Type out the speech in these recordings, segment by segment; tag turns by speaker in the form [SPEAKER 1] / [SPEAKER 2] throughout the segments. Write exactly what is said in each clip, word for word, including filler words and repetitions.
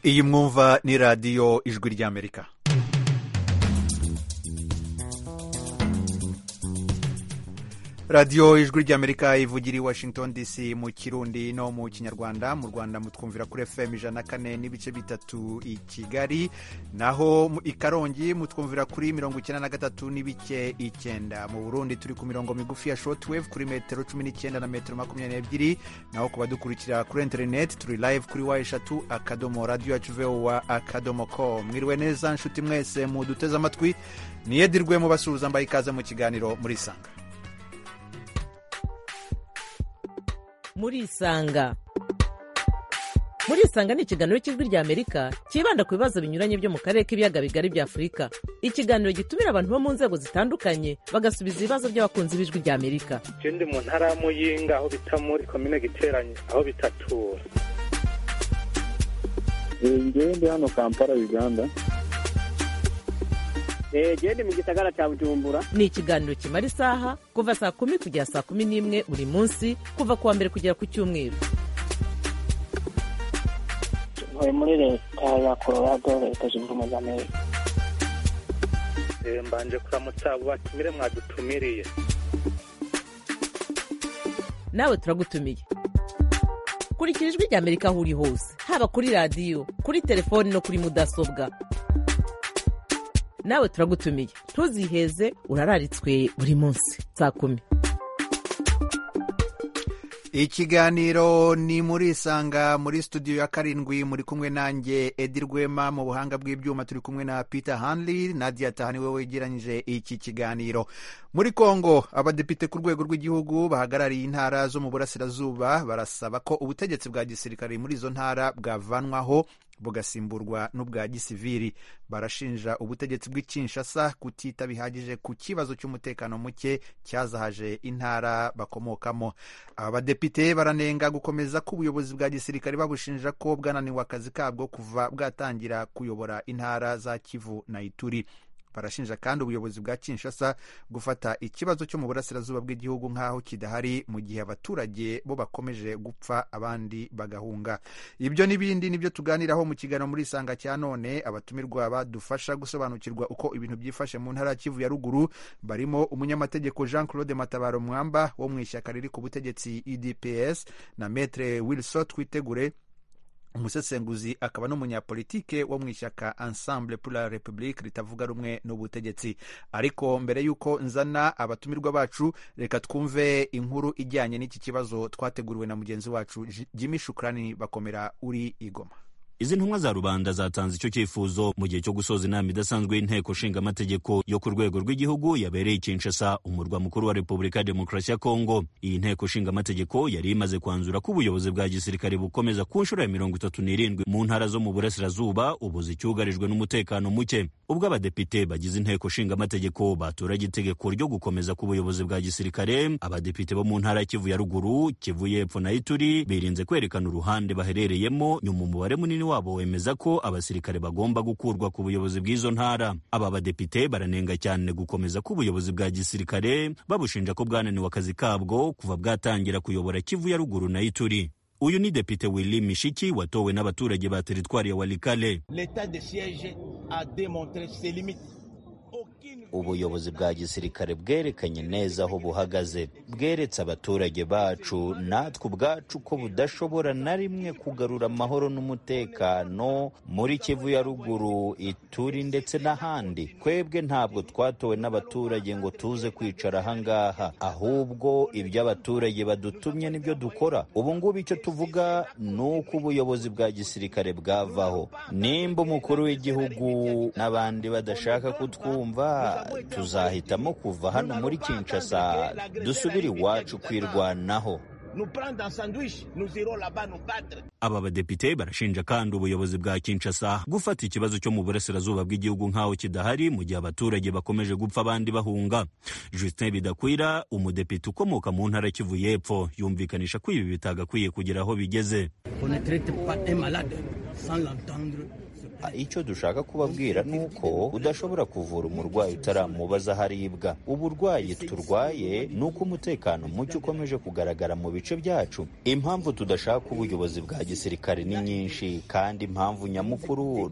[SPEAKER 1] iyi mwumva ni radiyo ijwi ry'Amerika. radiyo ijwi ry'Amerika ivugira i Washington D C mu Kirundi no mu Kinyarwanda. Mu Rwanda mutwumvira kuri F M ijana na kane n'ibice bitatu i Kigali, naho i Karongi mutwumvira kuri mirongo icyenda na gatatu n'ibice icyenda. Mu Burundi turi ku mirongo migufi ya shortwave kuri metero cumi n'icyenda na metero makumyabiri n'ebyiri, naho ku badukurikira kuri internet turi live kuri wa eshatu akadomo radio yacu voa akadomo com. Mwiriwe neza nshuti mwese muduteze amatwi, niyedirwe mu basuhuza mbaye ikaze mu kiganiro muri Sanga.
[SPEAKER 2] muri Isanga. Muri Isanga ni ikiganiro cy'ijwi ry'Amerika kibanda ku bibazo binyuranye byo mu karere k'ibiyaga bigari bya Afurika. Ikiganiro gitumira abantu bo mu nzego zitandukanye bagasubiza ibibazo by'abakunzi b'ijwi ry'Amerika.
[SPEAKER 3] Je ndi mu ntara ya Muyinga aho bita muri commune Giteranye aho bitatura.
[SPEAKER 4] Ngewe ndi hano Kampala, Uganda.
[SPEAKER 5] Jendi mu gisagara cya Bujumbura.
[SPEAKER 2] Ni ikiganiro kimara isaha kuva saa kumi kugera saa kumi n'imwe buri munsi, kuva kuwa mbere kugera ku cyumweru.
[SPEAKER 5] Ntuye muri leta ya Colorado, leta zunze ubumwe za Amerika.
[SPEAKER 3] Eh mbanje kuramutsa abo batumire mwadutumiriye.
[SPEAKER 2] Nawe turagutumiye. Kurikira ijwi ry'Amerika aho uri hose, haba kuri radiyo, kuri telefoni no kuri mudasobwa. Nawe turagutumiye, ntuziheze, urararitswe buri munsi saa kumi.
[SPEAKER 1] Ikiganiro ni muri Isanga, muri studio ya karindwi muri kumwe nanjye Edi Rwema, mu buhanga bw'ibyuma turi kumwe na Peter Hanley. Nadia Tahani we wegeranyije iki kiganiro. Muri Kongo, abadepite ku rwego rw'igihugu bahagarariye intara zo mu burasirazuba barasaba ko ubutegetsi bwa gisirikare muri izo ntara bwavanwaho bugasimburwa n'ubwa gisivili. Barashinja ubutegetsi bw'i Kinshasa kutita bihagije ku kibazo cy'umutekano muke cyazahaje intara bakomokamo. Abadepite baranenga gukomeza k'ubuyobozi bwa gisirikare babushinja ko bwananiwe akazi kabwo kuva bwatangira kuyobora intara za Kivu na Ituri. Barashinja kandi ubuyobozi bwa Kinshasa gufata ikibazo cyo mu burasirazuba bw'igihugu nk'aho kidahari, mu gihe abaturage bo bakomeje gupfa abandi bagahunga. Ibyo n'ibindi nibyo tuganiraho mu kiganiro muri Isanga cya none. Abatumirwa badufasha gusobanukirwa uko ibintu byifashe mu ntara ya Kivu ya ruguru barimo umunyamategeko Jean Claude Matabaro Mwamba wo mu ishyaka riri ku butegetsi U D P S na Maître Wilson Twitegure, umusesenguzi akaba n'umunyapolitike wo mu ishyaka Ensemble pour la République ritavuga rumwe n'ubutegetsi. Ariko mbere y'uko nzana abatumirwa bacu, reka twumve inkuru ijyanye n'iki kibazo twateguriwe na mugenzi wacu Jimmy Shukrani Bakomera uri i Goma.
[SPEAKER 6] Izi ntumwa za rubanda zatanze icyo cyifuzo mu gihe cyo gusoza inama idasanzwe y'inteko nshinga amategeko yo ku rwego rw'igihugu yabereye i Kinshasa, umurwa mukuru wa Repubulika ya Demokarasi ya Kongo. Iyi nteko nshinga amategeko yari imaze kwanzura ko ubuyobozi bwa gisirikare bukomeza ku nshuro ya mirongo itatu n'irindwi mu ntara zo mu burasirazuba ubu zicyugarijwe n'umutekano muke. Ubwo abadepite bagize inteko nshinga amategeko baturage itegeko ryo gukomeza k'ubuyobozi bwa gisirikare, abadepite bo mu ntara ya Kivu ya ruguru, Kivu y'epfo na Ituri birinze kwerekana uruhande baherereyemo. Nyuma umubare munini wabo wemeza ko abasirikare bagomba gukurwa ku buyobozi bw'izo ntara. Aba badepite baranenga cyane gukomeza k'ubuyobozi bwa gisirikare, babushinja ko bwananiwe akazi kabwo kuva bwatangira kuyobora Kivu ya ruguru na Ituri. Uyu ni Depite Willy Mishiki watowe n'abaturage ba teritwari ya Walikale.
[SPEAKER 7] L'état de siège a démontré ses limites.
[SPEAKER 8] Ubuyobozi bwa gisirikare bwerekanye neza aho buhagaze, bweretse abaturage bacu natwe ubwacu ko budashobora na rimwe kugarura amahoro n'umutekano muri Kivu ya ruguru, Ituri ndetse n'ahandi. Twebwe ntabwo twatowe n'abaturage ngo tuze kwicara ahangaha, ahubwo ibyo abaturage badutumye nibyo dukora. Ubu ngubu icyo tuvuga ni uko ubuyobozi bwa gisirikare bwavaho. Nimba umukuru w'igihugu n'abandi badashaka kutwumva, tuzahitamo kuva hano muri Kinshasa dusubire iwacu kwirwanaho.
[SPEAKER 6] Aba badepite barashinja kandi ubuyobozi bwa Kinshasa gufata ikibazo cyo mu burasirazuba bw'igihugu nk'aho kidahari, mu gihe abaturage bakomeje gupfa abandi bahunga. Justin Bidakwira, umudepite ukomoka mu ntara Kivu y'epfo, yumvikanisha ko ibi bitagakwiye kugera aho bigeze.
[SPEAKER 8] icyo dushaka kubabwira ni uko udashobora kuvura umurwayi utaramubaza aho aribwa. uburwayi turwaye ni uko umutekano muke ukomeje kugaragara mu bice byacu. Impamvu tudashaka ubuyobozi bwa gisirikare ni nyinshi, kandi impamvu nyamukuru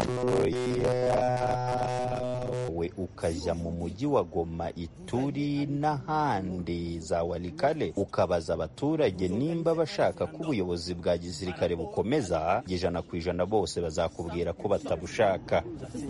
[SPEAKER 8] we ukajya mu mujyi wa Goma, Ituri n'ahandi za Walikale ukabaza abaturage nimba bashaka ko ubuyobozi bwa gisirikare bukomeza, ijana ku ijana bose bazakubwira ko batabushaka.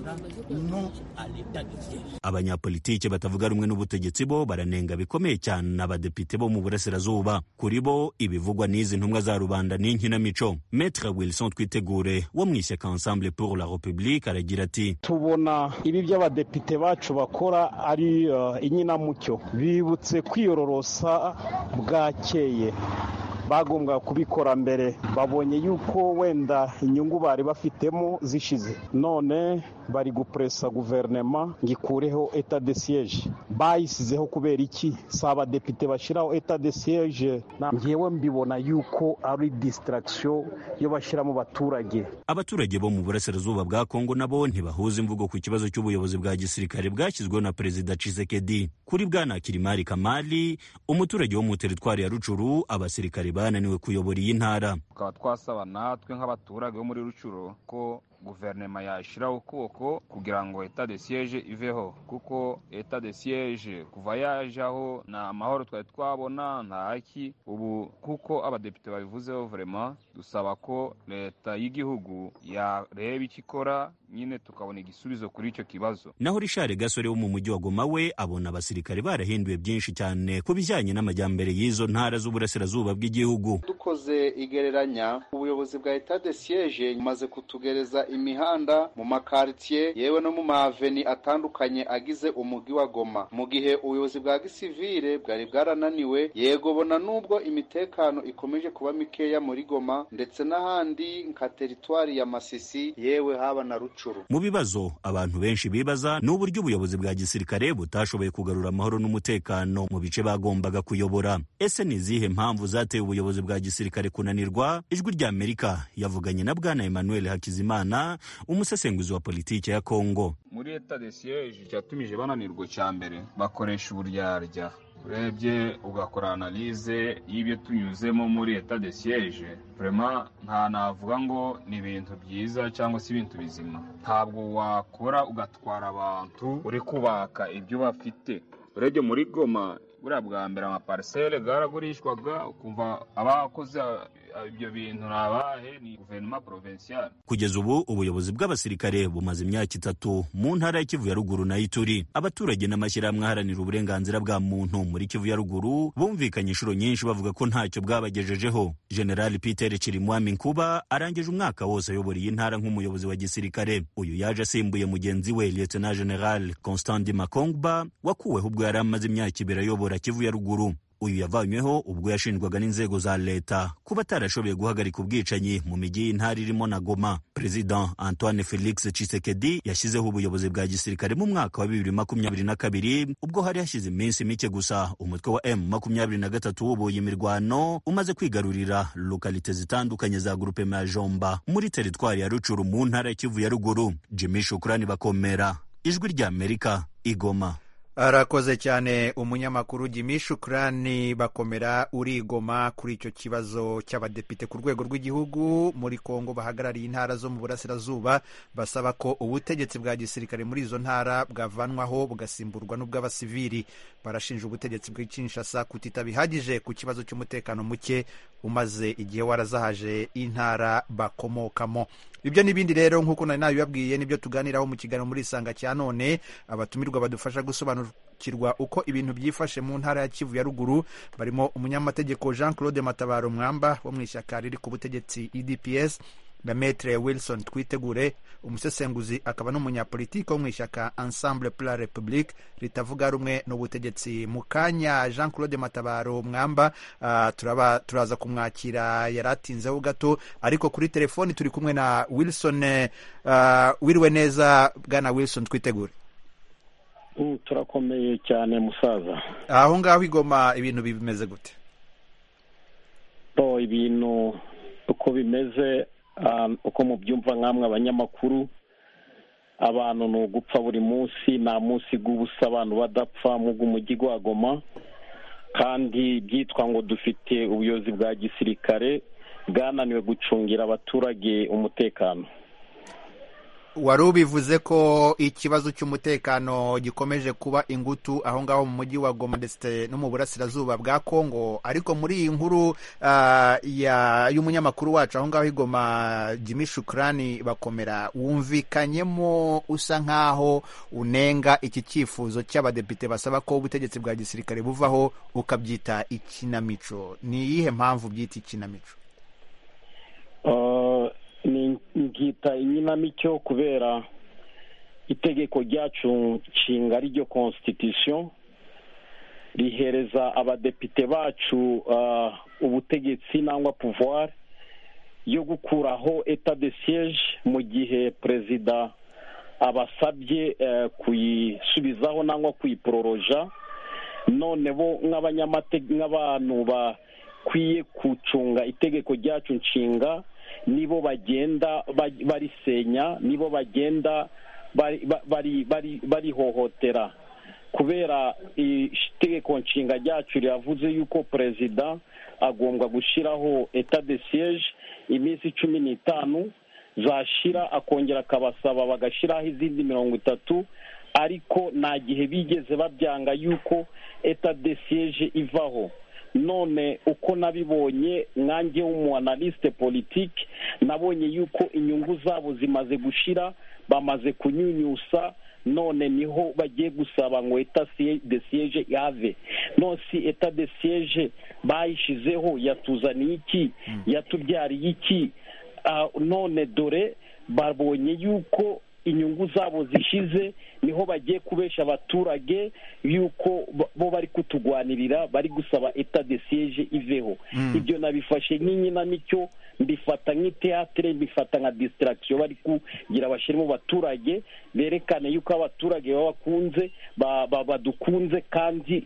[SPEAKER 6] Abanyapolitike batavuga rumwe n'ubutegetsi bo baranenga bikomeye cyane abadepite bo mu burasirazuba. Kuri bo ibivugwa n'izi ntumwa za rubanda ni inkinamico. Maître Wilson Twitegure wo mu ishyaka Ensemble pour la République aragira ati,
[SPEAKER 9] tubona ibi by'abadepite bacu bakora ari uh, inyinamucyo, bibutse kwiyororosa bwakeye. Bagombwa kubikora mbere, babonye yuko wenda inyungu bari bafitemo zishize, none bari gupresa guverinoma ngikureho etat de siège. Bayisizeho kubera iki? Saba depite bashiraho etat de siège, ngewe mbibona yuko ari distraction yo bashira mu baturage.
[SPEAKER 6] Abaturage bo mu burasirazuba bwa Kongo nabo ntibahuza imvugo ku kibazo cy'ubuyobozi bwa gisirikare bwashyizweho na Perezida Tshisekedi. Kuri bwana Kirimari Kamali, umuturage wo mu teritwari ya Rucuru, abasirikare bananiwe kuyobora iyi ntara.
[SPEAKER 10] Tukaba twasaba natwe nk'abaturage bo muri Rucuru ko guverinoma yashiraho ukuboko kugira ngo etat de siège iveho, kuko etat de siège kuva yajaho na amahoro twari twabona nta haki ubu, kuko abadepite babivuzeho. Vraiment dusaba ko leta y'igihugu yareba ikikora nyine tukabona igisubizo kuri icyo kibazo.
[SPEAKER 6] Naho Richard Gasore wo mu mujyi wa Goma we abona abasirikare barahinduye byinshi cyane ku bijyanye n'amajyambere y'izo ntara z'uburasirazuba bw'igihugu.
[SPEAKER 11] Dukoze igereranya, ubuyobozi bwa etat de siège bumaze kutugereza imihanda mu makartier yewe no mu maveni atandukanye agize umujyi wa Goma, mu gihe ubuyobozi bwa gisivile bwari bwarananiwe. Yego bona nubwo imitekano ikomeje kuba mikeya muri Goma ndetse n'ahandi nka teritwari ya Masisi yewe haba na Rucuru.
[SPEAKER 6] Mu bibazo abantu benshi bibaza ni uburyo ubuyobozi bwa gisirikare butashoboye kugarura amahoro n'umutekano mu bice bagombaga kuyobora. Ese ni izihe mpamvu zateye ubuyobozi bwa gisirikare kunanirwa? Ijwi rya Amerika yavuganye na bwana Emmanuel Hakizimana, umusesenguzi wa politiki ya Kongo.
[SPEAKER 10] Muri etat de siège cyatumije bananirwa cya mbere, bakoresha uburyarya. Urebye ugakora analyse y'ibyo tunyuzemo muri etat de siège, vraiment nta navuga ngo ni ibintu byiza cyangwa se ibintu bizima. Ntabwo wakora ugatwara abantu uri kubaka ibyo bafite. Urebye muri Goma buriya bwa mbere amaparcelle garagurishwaga, ukumva abakoze ibyo bintu nabahe ni guverinoma provinciale.
[SPEAKER 6] Kugeza ubu ubuyobozi bw'abasirikare bumaze imyaka itatu mu ntara ya Kivu ya Ruguru na Ituri. Abaturage n'amashyirahamwe aharanira uburenganzira bwa muntu muri Kivu ya Ruguru bumvikanye inshuro nyinshi bavuga ko ntacyo bwabagejejeho. General Peter Chirimwami Nkuba arangije umwaka wose ayobora iyi ntara nk'umuyobozi wa gisirikare. Uyu yaje asimbuye mugenzi we Lieutenant General Constant Makongba wakuweho ubwo yari amaze imyaka ibiri ayobora Kivu ya Ruguru. Uyu yavanyweho ubwo yashinjwaga n'inzego za leta kuba atarashoboye guhagarika ubwicanyi mu mijyi y'intara irimo na Goma. President Antoine Felix Tshisekedi yashyizeho ubuyobozi bwa gisirikare mu mwaka wa bibiri makumyabiri na kabiri, ubwo hari hashize iminsi mike gusa umutwe wa M makumyabiri na gatatu wubuye imirwano umaze kwigarurira lokalite zitandukanye za grupe Majomba muri teritwari ya Rucuru mu ntara ya Kivu ya Ruguru. Jimmy Shukrani Bakomera, Ijwi rya Amerika, Igoma.
[SPEAKER 1] Arakoze cyane umunyamakuru Jimmy Shukrani Bakomera uri Goma kuri icyo kibazo cy'abadepite ku rwego rw'igihugu muri Kongo bahagarariye intara zo mu burasirazuba basaba ko ubutegetsi bwa gisirikare muri izo ntara bwavanwaho bugasimburwa n'ubw'abasivili. Barashinja ubutegetsi bw'i Kinshasa kutita bihagije ku kibazo cy'umutekano muke umaze igihe warazahaje intara bakomokamo. Ibyo n'ibindi rero nk'uko nari nabibabwiye nibyo tuganiraho mu kiganiro muri Isanga cya none. Abatumirwa badufasha gusobanukirwa uko ibintu byifashe mu ntara ya Kivu ya Ruguru barimo umunyamategeko Jean Claude Matabaro Mwamba wo mu ishyaka riri ku butegetsi U D P S na Maître Wilson Twitegure umusesenguzi akaba n'umunyapolitiki wo mu ishyaka Ensemble pour la République ritavuga rumwe n'ubutegetsi. Mu kanya Jean Claude Matabaro Mwamba uh, turaba turaza kumwakira yaratinzeho gato, ariko kuri telefoni turi kumwe na Wilson. uh, wiriwe neza bwana Wilson Twitegure?
[SPEAKER 4] Mm, turakomeye cyane musaza.
[SPEAKER 1] Aho ngaho Igoma ibintu bimeze gute?
[SPEAKER 4] To ibintu uko bimeze uko mubyumva nk'amwe abanyamakuru, abantu ni ugupfa buri munsi, nta munsi w'ubusa abantu badapfa mu mujyi wa Goma, kandi byitwa ngo dufite ubuyobozi bwa gisirikare bwananiwe gucungira abaturage umutekano.
[SPEAKER 1] Wari ubivuze ko ikibazo cy'umutekano gikomeje kuba ingutu aho ngaho mu mujyi wa Goma ndetse no mu burasirazuba bwa Kongo, ariko muri iyi nkuru uh, y'umunyamakuru wacu aho ngaho i Goma, Jimmy Shukrani Bakomera, wumvikanyemo usa nkaho unenga iki cyifuzo cy'abadepite basaba ko ubutegetsi bwa gisirikare buvaho, ukabyita ikinamico. Ni iyihe mpamvu byita ikinamico?
[SPEAKER 4] Uh, ni ngita inkinamico kubera itegeko ryacu nshinga ryo constitution rihereza abadepite bacu uh, ubutegetsi nangwa pouvoir yo gukuraho etat de siège mu gihe perezida abasabye uh, kuyisubizaho nangwa kuyiproroja. None bo nk'abanyamategeko nk'abantu bakwiye gucunga itegeko ryacu nshinga, nibo bagenda barisenya, nibo bagenda bari bari barihohotera, kubera itegeko nshinga ryacu ryavuze yuko perezida agomba gushyiraho etat de siège iminsi cumi n'itanu, zashira akongera akabasaba bagashyiraho izindi mirongo itatu, ariko nta gihe bigeze babyanga yuko etat de siège ivaho. None uko nabibonye nkanjye w'umuanaliste politique, nabonye yuko inyungu zabo zimaze gushira, bamaze kunyunyusa, none niho bagiye gusaba ngo etat de siège yave. No, si etat de siège bayishizeho yatuzaniye iki? Yatubyariye iki? Uh, none dore babonye yuko inyungu zabo zishize, niho bagiye kubesha abaturage yuko bo bari kutugwanirira, bari gusaba etat de siège iveho. Mm. Ibyo nabifashe nk'inkinamico, mbifata nk'iteatre, mbifata nka distraction bari kugira bashyiremo abaturage, berekane yuko abaturage babakunze, badukunze, kandi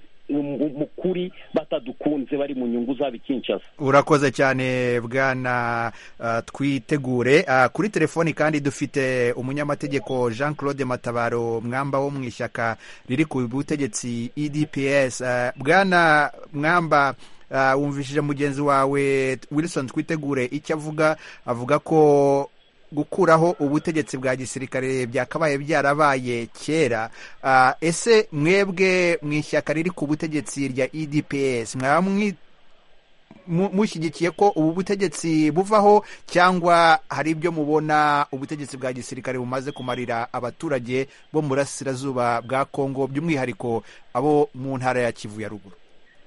[SPEAKER 4] mukuri batadukunze, bari mu nyungu zabo Kinshasa.
[SPEAKER 1] Urakoze cyane bwana uh, Twitegure. Uh, kuri telefoni kandi dufite umunyamategeko Jean Claude Matabaro Mwamba wo mu ishyaka riri ku butegetsi E D P S. Uh, bwana Mwamba, uh, wumvishije mugenzi wawe Wilson Twitegure icyo avuga, avuga ko gukuraho ubutegetsi bwa gisirikare byakabaye byarabaye kera. Uh, ese mwebwe mu ishyaka riri ku butegetsi rya E D P S mwaba mushyigikiye ko ubu butegetsi buvaho, cyangwa hari ibyo mubona ubutegetsi bwa gisirikare bumaze kumarira abaturage bo mu burasirazuba bwa Kongo, by'umwihariko abo mu ntara ya Kivu ya ruguru?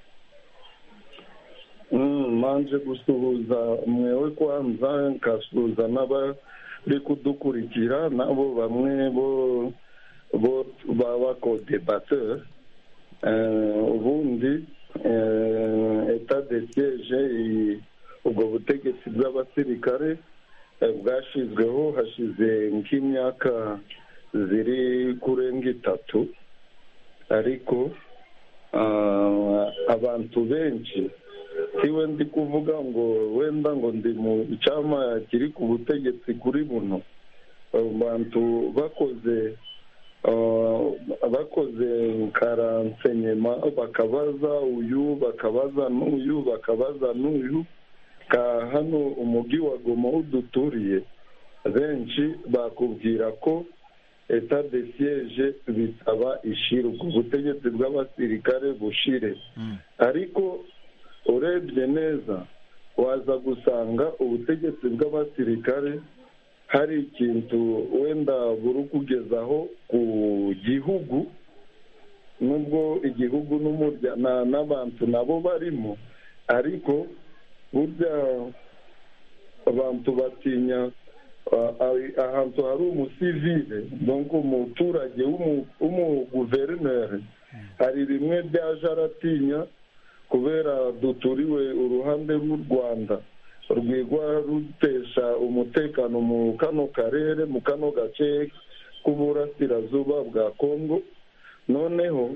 [SPEAKER 12] Mm, manje gusuhuza mwewe kwanza, nkasuhuza n'abari kudukurikira, nabo bamwe bo bo baba ko debatteur. Uh, ubundi uh, etat de siège ubwo butegetsi bw'abasirikare bwashizweho hashize nk'imyaka ziri kurenga itatu, ariko uh, abantu benshi, siwe ndi kuvuga ngo wenda ngo ndi mu cyama kiri ku butegetsi kuri buno, abantu bakoze uh, bakoze karansenyema, bakabaza uyu bakabaza n'uyu bakabaza n'uyu, ka hano umujyi wa Goma uduturiye, benshi bakubwira ko etat de siège bisaba ishira, ubutegetsi bw'abasirikare bushire. Mm. Ariko urebye neza waza gusanga ubutegetsi bw'abasirikare hari ikintu wenda buri kugezaho ku gihugu, nubwo igihugu n'umuryango n'abantu nabo barimo, ariko burya abantu batinya ahantu hari umusivile, donc umuturage w'umuguverineri, hari rimwe byaje aratinya kubera duturiwe uruhande rw'u Rwanda rwigwa rutesha umutekano mu kano karere, mu kano gace k'uburasirazuba bwa Kongo. Noneho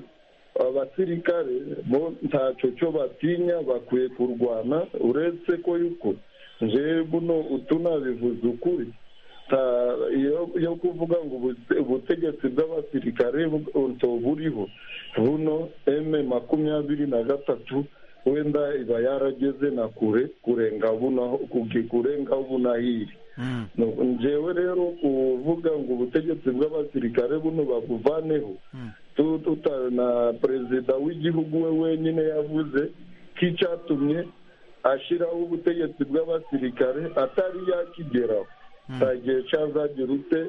[SPEAKER 12] abasirikare bo ntacyo cyo batinya, bakwiye kurwana, uretse ko yuko nje buno utunabivuze ukuri yo kuvuga ngo ubutegetsi bw'abasirikare buriho buno eme makumyabiri na gatatu wenda iba yarageze na kure kurenga buno kurenga bunahiri njewe rero kuvuga ngo ubutegetsi bw'abasirikare buno babuvaneho na perezida w'igihugu we wenyine yavuze ko icyatumye ashyiraho ubutegetsi bw'abasirikare atari yakigeraho nta gihe cyazagira ute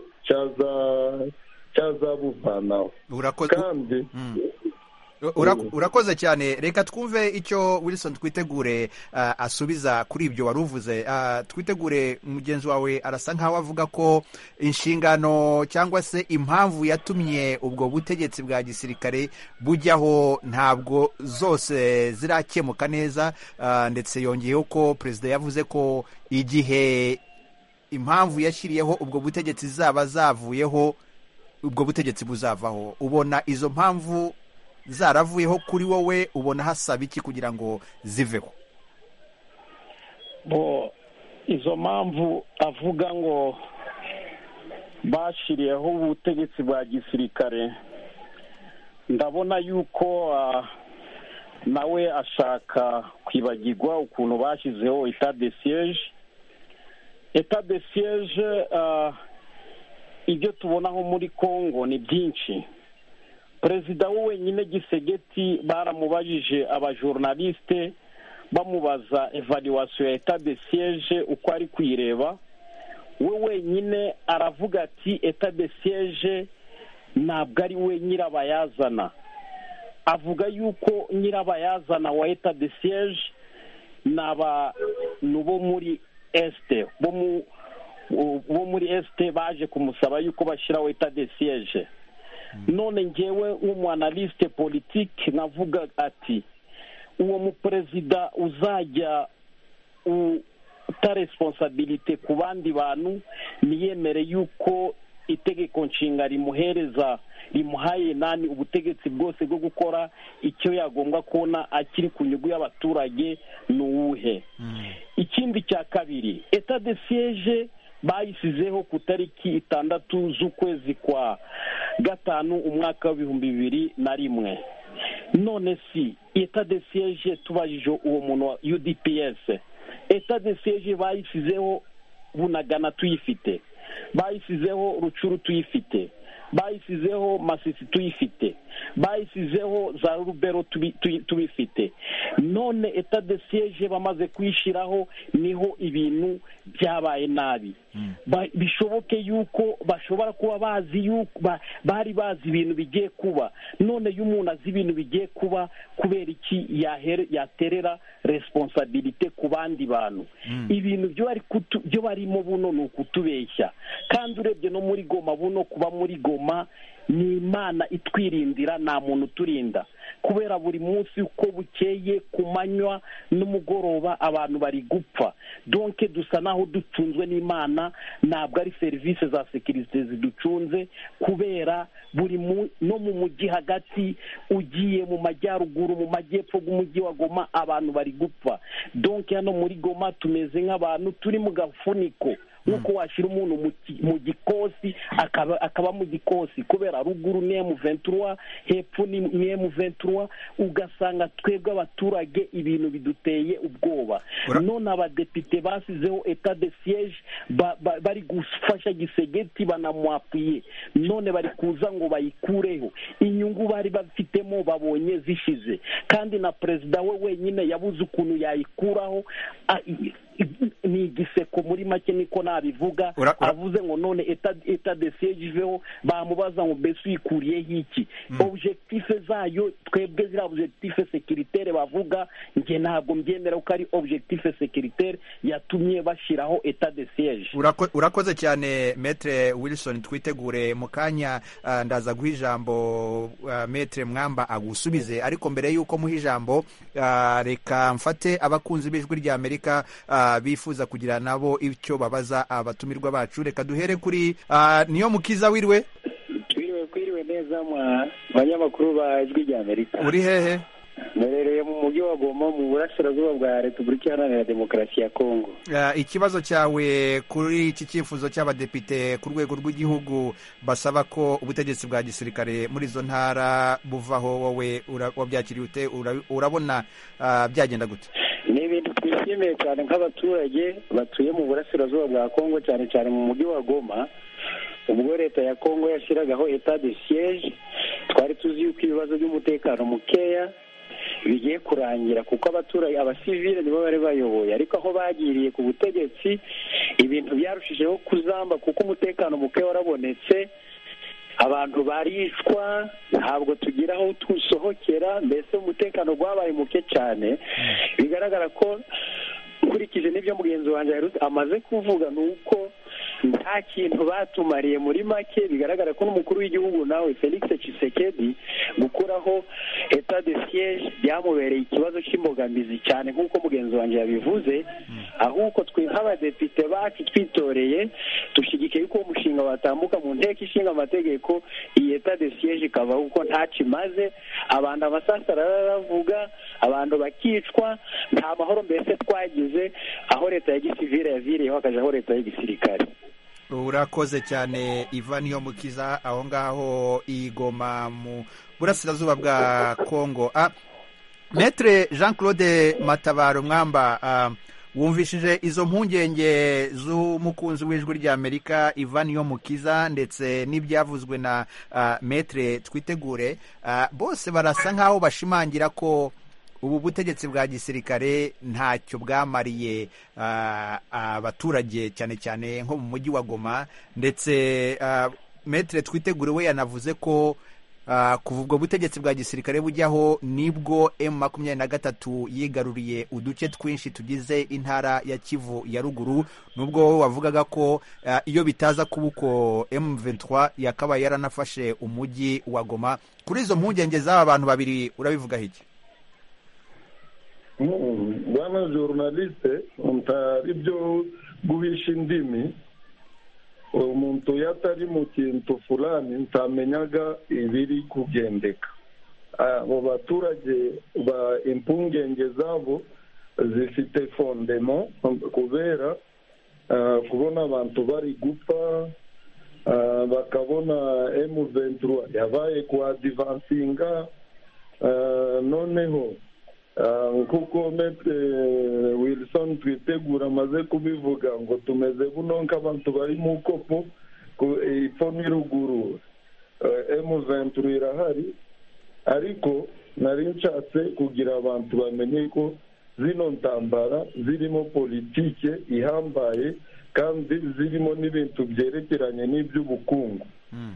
[SPEAKER 12] cyazabuvanaho kandi
[SPEAKER 1] urakoze cyane. Reka twumve icyo Wilson Twitegure asubiza kuri ibyo wari uvuze. Twitegure, mugenzi wawe arasa nkaho avuga ko inshingano cyangwa se impamvu yatumye ubwo butegetsi bwa gisirikare bujyaho ntabwo zose zirakemuka neza, ndetse yongeyeho ko perezida yavuze ko igihe impamvu yashyiriyeho ubwo butegetsi zaba zavuyeho ubwo butegetsi buzavaho. Ubona izo mpamvu zaravuyeho kuri wowe, ubona hasaba iki kugira ngo ziveho?
[SPEAKER 4] bo izo mpamvu avuga ngo bashyiriyeho ubutegetsi bwa gisirikare, ndabona yuko nawe ashaka kwibagirwa ukuntu bashyizeho etat de siège. etat de siège ibyo tubonaho muri Congo ni byinshi. perezida we wenyine Gisegeti baramubajije abajournaliste bamubaza evaluation ya etat de siège uko ari kwireba, we wenyine aravuga ati etat de siège ntabwo ari we nyirabayazana. avuga yuko nyirabayazana wa etat de siège n'abantu bo muri este bo mu bo muri este baje kumusaba yuko bashyiraho etat de siège. none ngewe nk'umwanaliste politique navuga ati uwo muperezida uzajya uta responsabilité ku bandi bantu niyemere yuko itegeko nshinga rimuhereza rimuhaye nani ubutegetsi bwose bwo gukora icyo yagombwa kubona akiri ku nyungu y'abaturage n'uwuhe. ikindi cya kabiri, etat de siège bayisizeho ku tariki itandatu z'ukwezi kwa gatanu umwaka w'ibihumbi bibiri na rimwe. none si etat de siège tubajije uwo muntu wa U D P S, etat de siège bayisizeho Bunagana tuyifite, bayisizeho Rucuru tuyifite, bayisizeho Masisi tuyifite, bayisizeho za Rubero tubifite. none etat de siège bamaze kwishyiraho niho ibintu byabaye nabi. bishoboke yuko bashobora kuba bazi yuko bari bazi ibintu bigiye kuba. none iyo umuntu azi ibintu bigiye kuba, kubera iki yaterera responsabilité ku bandi bantu? ibintu byo barimo buno ni ukutubeshya. kandi urebye no muri Goma buno, kuba muri Goma ni Imana itwirindira, nta muntu uturinda, kubera buri munsi uko bukeye ku manywa n'umugoroba abantu bari gupfa. donc dusa naho ducunzwe n'Imana, ntabwo ari serivisi za sécurité ziducunze, kubera buri no mu mujyi hagati ugiye mu majyaruguru mu majyepfo bw'umujyi wa Goma abantu bari gupfa. donc hano muri Goma tumeze nk'abantu turi mu gafuniko, nk'uko washyira umuntu mu gikosi akaba mu gikosi, kubera ruguru ni M vingt-trois, hepfo ni M vingt-trois, ugasanga twebwe abaturage ibintu biduteye ubwoba. none abadepite basizeho etat de siège bari gufasha Gisegeti, banamwapiye, none bari kuza ngo bayikureho. inyungu bari bafitemo babonye zishize, kandi na perezida we wenyine yabuze ukuntu yayikuraho. ni igiseko muri make niko nabivuga. avuze ngo none etat de siège iveho, bamubaza ngo mbese uyikuriyeho iki? objectif zayo twebwe ziriya objectif sécuritaire bavuga, nge ntabwo mbyemera ko ari objectif sécuritaire yatumye bashyiraho etat de siège.
[SPEAKER 1] urakoze cyane Maître Wilson Twitegure. mu kanya uh, ndaza guha ijambo uh, Maître Mwamba agusubize, ariko mbere y'uko muha ijambo uh, reka mfate abakunzi b'ijwi rya Amerika uh, bifuza kugira nabo icyo babaza abatumirwa bacu. Reka duhere kuri uh, niyo mukiza. Wirwe
[SPEAKER 13] twiriwe kwiriwe neza mwa banyamakuru ba ijwi rya Amerika.
[SPEAKER 1] uri hehe?
[SPEAKER 5] mperereye mu mujyi wa Goma mu burasirazuba bwa Repubulika Iharanira Demokarasi ya Kongo.
[SPEAKER 1] Ikibazo cyawe kuri iki cyifuzo cy'abadepite ku rwego rw'igihugu basaba ko ubutegetsi bwa gisirikare muri izo ntara buvaho, wowe wabyakiriye ute? Urabona byagenda gute?
[SPEAKER 5] Ni ibintu twishimiye cyane nk'abaturage batuye mu burasirazuba bwa Kongo, cyane cyane mu mujyi wa Goma. Ubwo leta ya Kongo yashyiragaho etat de siège, twari tuzi yuko ibibazo by'umutekano mukeya bigiye kurangira, kuko abaturage abasivile nibo bari bayoboye, ariko aho bagiriye ku butegetsi ibintu byarushijeho kuzamba, kuko umutekano muke warabonetse, abantu barishwa, ntabwo tugira aho tusohokera, mbese umutekano wabaye muke cyane. Bigaragara ko nkurikije n'ibyo mugenzi wanjye amaze kuvuga, ni uko nta kintu batumariye muri make. Bigaragara ko n'umukuru w'igihugu nawe Felix Tshisekedi gukuraho etat de siège byamubereye ikibazo cy'imbogamizi cyane, nk'uko mugenzi wanjye yabivuze. Ahubwo twe nk'abadepite bacu twitoreye dushyigikiye ko umushinga watambuka mu nteko ishinga amategeko, iyi etat de siège ikava, kuko ntacyo imaze. Abantu amasasa aravuga, abantu bakicwa, nta mahoro mbese twagize, aho leta ya gisivile yaviriyeho hakajaho leta y'igisirikare.
[SPEAKER 1] Urakoze cyane Ivan Yomukiza aho ngaho Igoma mu burasirazuba bwa Kongo. Ah, Maître Jean-Claude Matabaro Mwamba, ah, wumvishije izo mpungenge z'umukunzi w'ijwi ry'Amerika Ivan Yomukiza ndetse n'ibyavuzwe na uh, Maître Twitegure, uh, bose barasa nkaho bashimangira ko ubu butegetsi bwa gisirikare ntacyo bwamariye abaturage uh, cyane cyane nko mu mujyi wa Goma, ndetse uh, Maître Twitegure we yanavuze ko Uh, kuva ubwo butegetsi bwa gisirikare bujyaho nibwo M makumyabiri na gatatu yigaruriye uduce twinshi tugize intara ya Kivu ya ruguru, nubwo wavugaga ko uh, iyo bitaza kuba uko M vingt-trois yakabaye yaranafashe umujyi wa Goma. Kuri izo mpungenge z'aba bantu babiri urabivuga iki?
[SPEAKER 12] Bwana journaliste, ntari byo guhisha indimi. Umuntu yatari mu kintu fulani ntamenyaga ibiri kugendeka. Abo baturage ba impungenge zabo zifite fondement, kubera kubona abantu bari gupfa, bakabona M vingt-trois yabaye kwa advancinga, noneho kuko Maître Wilson Twitegura amaze kubivuga ngo tumeze buno nk'abantu bari mu kopo ipfo n'iruguru. M vingt-trois irahari, ariko nari nshatse kugira abantu bamenye ko zino ntambara zirimo politike ihambaye kandi zirimo n'ibintu byerekeranye n'iby'ubukungu.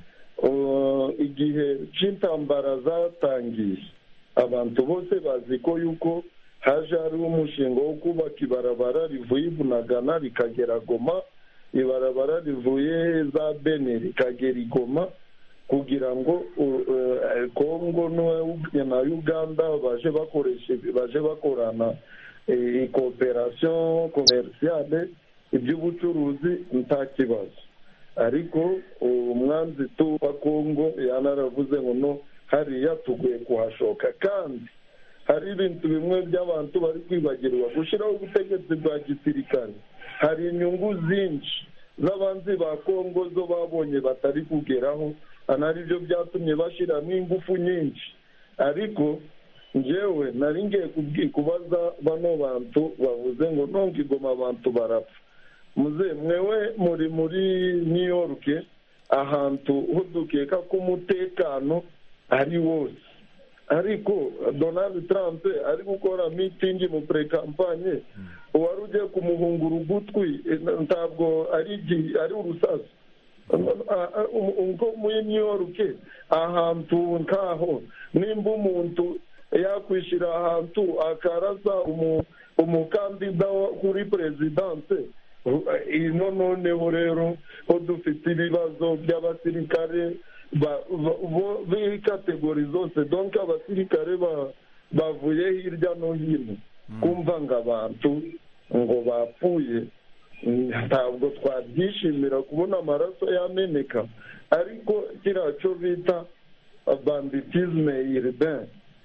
[SPEAKER 12] Igihe cy'intambara zatangiye, abantu bose bazi ko yuko haje ari umushinga wo kubaka ibarabara rivuye Bunagana rikagera Goma, ibarabara rivuye za Beni rikagera Goma, kugira ngo Kongo na Uganda baje bakoresha baje bakorana cooperation commerciale, iby'ubucuruzi nta kibazo. Ariko umwanzi tu wa Kongo yanaravuze ngo no hariya tuguye kuhashoka, kandi hari ibintu bimwe by'abantu bari kwibagirwa. Gushyiraho ubutegetsi bwa gisirikare hari inyungu zinshi z'abanzi ba Kongo zo babonye batari kugeraho, anari byo byatumye bashyiramo ingufu nyinshi. Ariko njyewe nari ngiye kubaza bano bantu bavuze ngo nonga Igoma abantu barapfa. Muze mwewe muri muri New York, ahantu hudukeka ko umutekano ari wose, ariko Donald Trump ari gukora meeting mu pre-campagne, uwari ugiye kumuhungura ugutwi ntabwo ari ari urusasu. Ngo muri New York ahantu nkaho nimba umuntu yakwishyira ahantu akarasa umukandida kuri presidente, ino noneho rero ko dufite ibibazo by'abasirikare b'ikategori zose, donc abasirikare bavuye hirya no hino. Kumva ngo abantu ngo bapfuye, ntabwo twabyishimira kubona amaraso yameneka. Ariko kiriya cyo bita banditisme urbain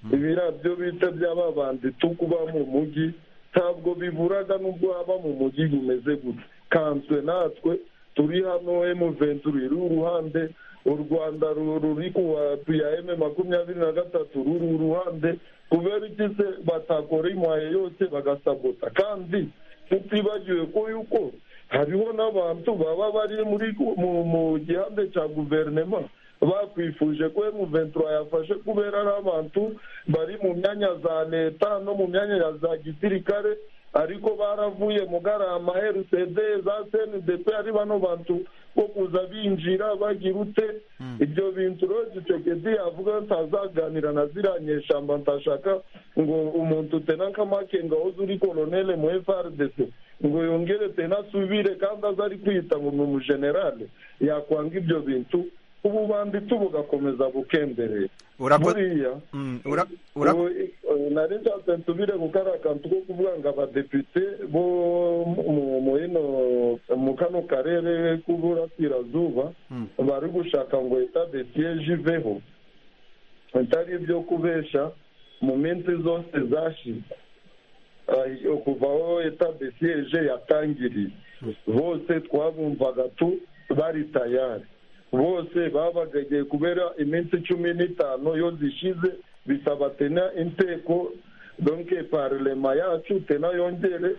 [SPEAKER 12] ibira byo bita by'ababandi tukuba mu mujyi ntabwo biburaga n'ubwo haba mu mujyi bimeze gutya kanswe natwe turi hano emu venturi iri uruhande u rwanda ruri kuwa tuya eme makumyabiri na gatatu ruri uruhande kubera iki se batakora imwaye yose bagasabota kandi tutibagiwe ko yuko hariho n'abantu baba bari muri mu gihande cya guverinema bakwifuje ko emu venturi yafashe kubera ari abantu bari mu myanya za leta no mu myanya za gisirikare ariko baravuye mu garama R C D za C N D P ari bano bantu bo kuza binjira bagira ute ibyo bintu rero Tshisekedi avuga ntazaganira na ziranyeshamba ntashaka ngo umuntu tena nk'amakenga wowe uri kolonele mu F R D C ngo yongere tena subire kandi azari kwita ngo ni umujenerale yakwanga ibyo bintu ubu bandi tubugakomeza bukembereye buriya nari nshatse nsubire ku kariya kantu ko kuvuga ngo abadepite bo mu kano karere k'uburasirazuba bari gushaka ngo etat de siege iveho bitari ibyo kubesha mu minsi zose zashize kuva aho etat de siege yatangiriye bose twabumvaga tu bari tayari bose babagagiye kubera iminsi cumi n'itanu yo zishize bisaba tena inteko donke parlema yacu tena yongere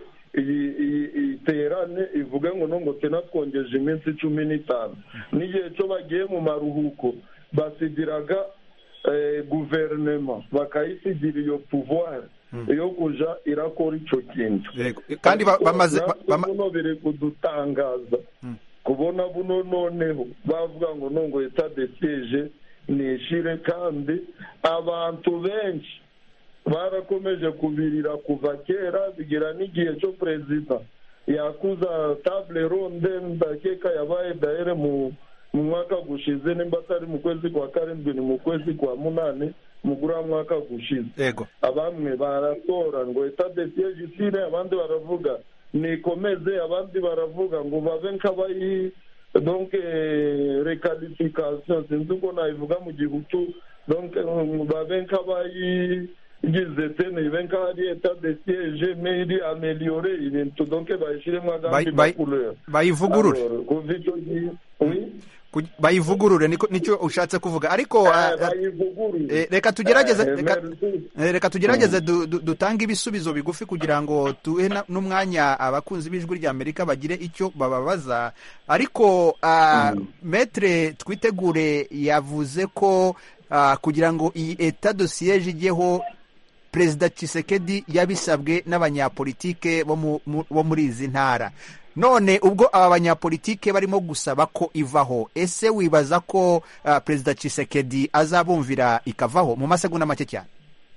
[SPEAKER 12] iterane ivuge ngo no ngo tena twongeje iminsi cumi n'itanu n'igihe cyo bagiye mu maruhuko basigiraga guverinema bakayisigira iyo pouvoir yo kuja irakora ico kintu
[SPEAKER 1] kandi bamaze
[SPEAKER 12] buno biri kudutangaza kubona buno noneho bavuga ngo nongo etat de siege nishire kandi abantu benshi barakomeje kubirira kuva kera bigira n'igihe cyo perezida yakuza table ronde ndakeka yabaye daire mu mu mwaka gushize nimba atari mu kwezi kwa karindwi ni mu kwezi kwa munane mugura mwaka gushize
[SPEAKER 1] yego
[SPEAKER 12] abamwe baratora ngo etat de siege isire abandi baravuga nikomeze abandi baravuga ngo babe nk'abayi donc requalification sinzi uko nabivuga mu gihutu donc babe nk'abayi gize tene ibe nk'ahari etat de siege meri ameliore ibintu donc bayishiremo agandi macouleur
[SPEAKER 1] bayivugurure
[SPEAKER 12] kuva icyo gihe
[SPEAKER 1] bayivugurure nicyo ushatse kuvuga ariko reka tugerageze reka tugerageze dutange ibisubizo bigufi kugira ngo tuhe n'umwanya abakunzi b'ijwi ry'Amerika bagire icyo bababaza ariko Maître Twitegure yavuze ko kugira ngo iyi etat de siege ijyeho Perezida Tshisekedi yabisabwe n'abanyapolitike bo muri izi ntara none ubwo aba banyapolitike barimo gusaba ko ivaho ese wibaza ko uh, Perezida Tshisekedi azabumvira ikavaho mu masegonda make cyane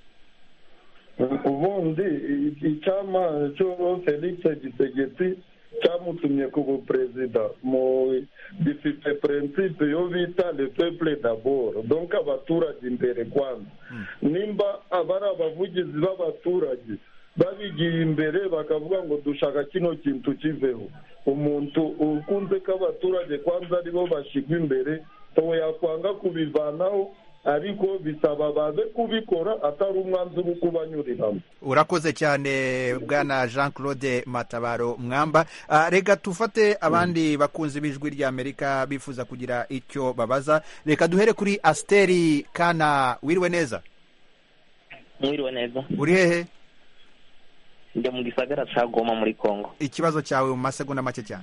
[SPEAKER 12] ubundi icyama cyo Felix Tshisekedi cyamutumye ku perezida mu gifite principe yo bita le peuple d'abord donc abaturage imbere kwanza nimba abari abavugizi b'abaturage babigiye imbere bakavuga ngo dushaka kino kintu kiveho umuntu ukunze ko abaturage kwanza aribo bashigwa imbere to yakwanga kubivanaho ariko bisaba baze kubikora atari umwanzuro kubanyuriramo.
[SPEAKER 1] Urakoze cyane bwana Jean Claude Matabaro Mwamba. Uh, reka tufate abandi bakunzi b'ijwi ry'Amerika bifuza kugira icyo babaza. Reka duhere kuri Asteri Kana. Wiriwe neza?
[SPEAKER 13] Mwiriwe neza.
[SPEAKER 1] Uri hehe?
[SPEAKER 13] Ndi mu gisagara ca Goma muri Kongo.
[SPEAKER 1] Ikibazo cyawe mu masegonda make cyane.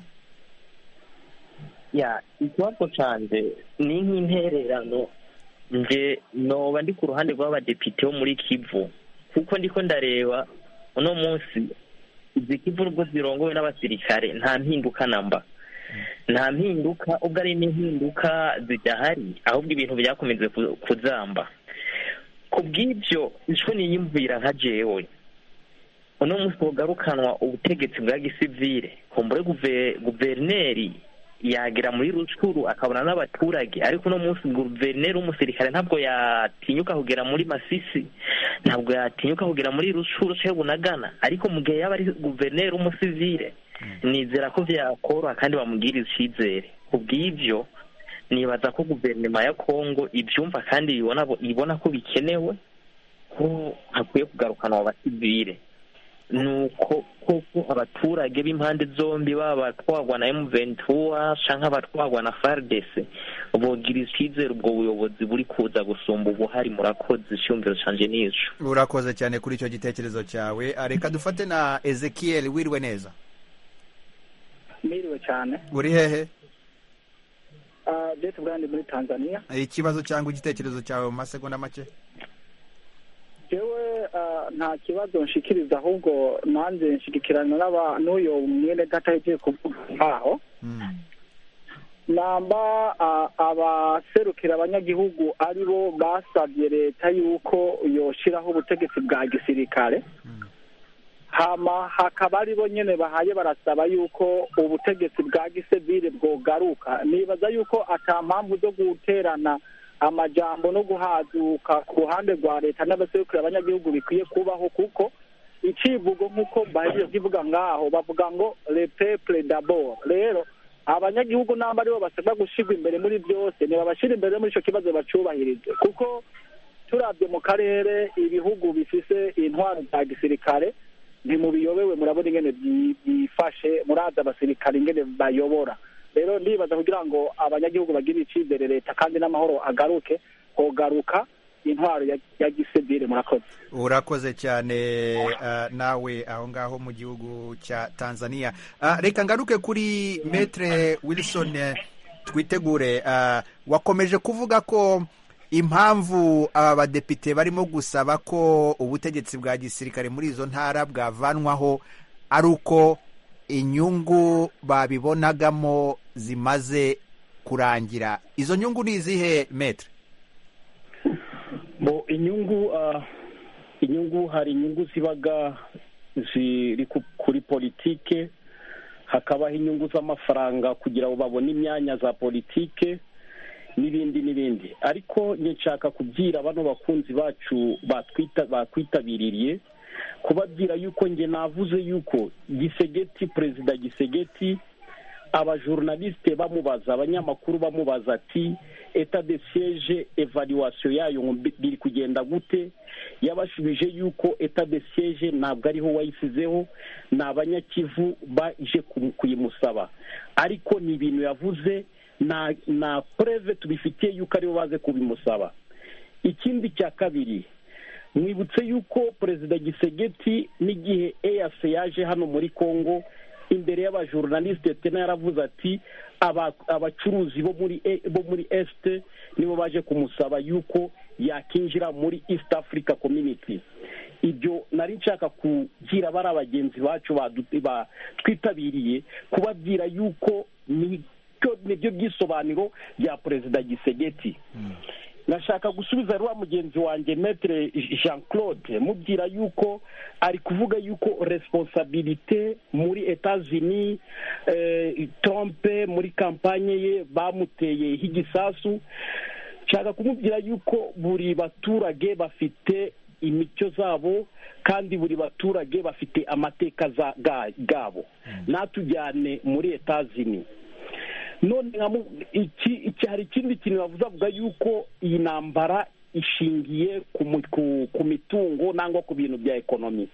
[SPEAKER 13] Ya, ikibazo canje ni nk'intererano nje noba ndi ku ruhande rw'abadepite bo muri Kivu kuko ndiko ndareba uno munsi izi Kivu rwo zirongowe n'abasirikare nta mpinduka namba nta mpinduka ubwo ari n'impinduka zijahari ahubwo ibintu byakomeze kuzamba ku bw'ibyo icyo niyumvira nka jewe uno munsi ugarukanwa ubutegetsi bwa gisivile kumbure guverineri yagira muri Rucuru akabona n'abaturage ariko no munsi guverineri umusirikare ntabwo yatinyuka kugera muri Masisi ntabwo yatinyuka kugera muri Rucuru cyo bunagana ariko mu gihe yaba ari guverineri umusivile nizera ko byakora kandi bamugiriza icyizere kubw'ibyo nibaza ko guverinoma ya Kongo ibyumva kandi ibona ibona ko bikenewe ko hakwiye kugarukana abasivile nuko koko abaturage b'impande zombi baba batwagwa na emu ventura canke abatwagwa na fardese bogira icyizere ubwo buyobozi buri kuza gusumba ubuhari. murakoze, icyumviro canje nico.
[SPEAKER 1] urakoze cyane kuri icyo gitekerezo cyawe. Reka dufate na Ezekiel. Wiriwe neza?
[SPEAKER 14] Miriwe cyane.
[SPEAKER 1] uri hehe?
[SPEAKER 14] Uh, Jesse Brand muri Tanzania.
[SPEAKER 1] Ikibazo cyangwa igitekerezo cyawe mu masegonda make?
[SPEAKER 14] Jewe uh, nta kibazo nshikiriza, ahubwo nanjye nshigikirana n'aba n'uyo mwene data yagiye kuvuga aho. Mm. Namba uh, abaserukira abanyagihugu aribo basabye leta yuko yoshiraho ubutegetsi bwa gisirikare. Mm. Hama hakaba aribo nyene bahaye barasaba yuko ubutegetsi bwa gisivile bwogaruka. Nibaza yuko ata mpamvu zo guterana amajambo no guhaduka ku ruhande rwa leta n'abaserukira abanyagihugu bikwiye kubaho, kuko icivugo nk'uko bahejeje kivuga ngaho bavuga ngo le peuple d'abord. Rero abanyagihugu namba aribo basabwa gushirwa imbere muri byose, niba bashira imbere muri ico kibazo bacubahirize, kuko turavye mu karere ibihugu bifise intwaro za gisirikare ntimubiyobewe, murabona ingene byifashe, muraza abasirikare ingene bayobora. Rero ndibaza kugira ngo abanyagihugu bagire icyizere leta kandi n'amahoro agaruke, hogaruka intwaro ya, ya gisivile. murakoze.
[SPEAKER 1] urakoze cyane uh, nawe aho ngaho mu gihugu cya Tanzania. Uh, reka ngaruke kuri Maître Wilson. uh, twitegure uh, wakomeje kuvuga ko impamvu aba badepite barimo gusaba ko ubutegetsi bwa gisirikare muri izo ntara bwavanwaho ari uko inyungu babibonagamo zimaze kurangira. Izo nyungu ni izihe Maître?
[SPEAKER 4] Bo inyungu uh, inyungu hari inyungu zibaga ziri kuri politike, hakabaho inyungu z'amafaranga kugira ngo babone imyanya za politike n'ibindi n'ibindi. Ariko nshaka kubwira bano bakunzi bacu batwita bakwitabiririye kubabwira yuko nge navuze yuko Gisegeti, Perezida Gisegeti, abajournaliste bamubaza, abanyamakuru bamubaza ati etat de siège evaluation yayo biri kugenda gute, yabashubije yuko etat de siège ntabwo ariho wayisizeho, na abanyakivu baje kuyimusaba, ariko ni ibintu yavuze na na preve tubifitiye yuko aribo baze kubimusaba. Ikindi cya kabiri, mwibutse yuko Perezida Gisegeti n'igihe E A C yaje hano muri Congo imbere y'abajournaliste tena yaravuze ati abacuruzi bo muri bo muri Est nibo baje kumusaba yuko yakinjira muri East Africa Community. Ibyo nari nshaka kugira bari abagenzi bacu ba twitabiriye kubabwira yuko ni nibyo byisobaniro bya Perezida Gisegeti. Mm. Nashaka gusubiza rwa mugenzi wanjye Maître Jean Claude mubwira yuko ari kuvuga yuko responsabilité muri Etats-Unis, eh, Trump muri kampanye ye bamuteye higisasu. Nshaka kumubwira yuko buri baturage bafite imico zabo kandi buri baturage bafite amateka za gabo. Mm. Natujyane muri Etats-Unis. None iki iki hari ikindi kintu bavuze avuga yuko iyi ntambara ishingiye ku mitungo nangwa ku bintu bya ekonomi.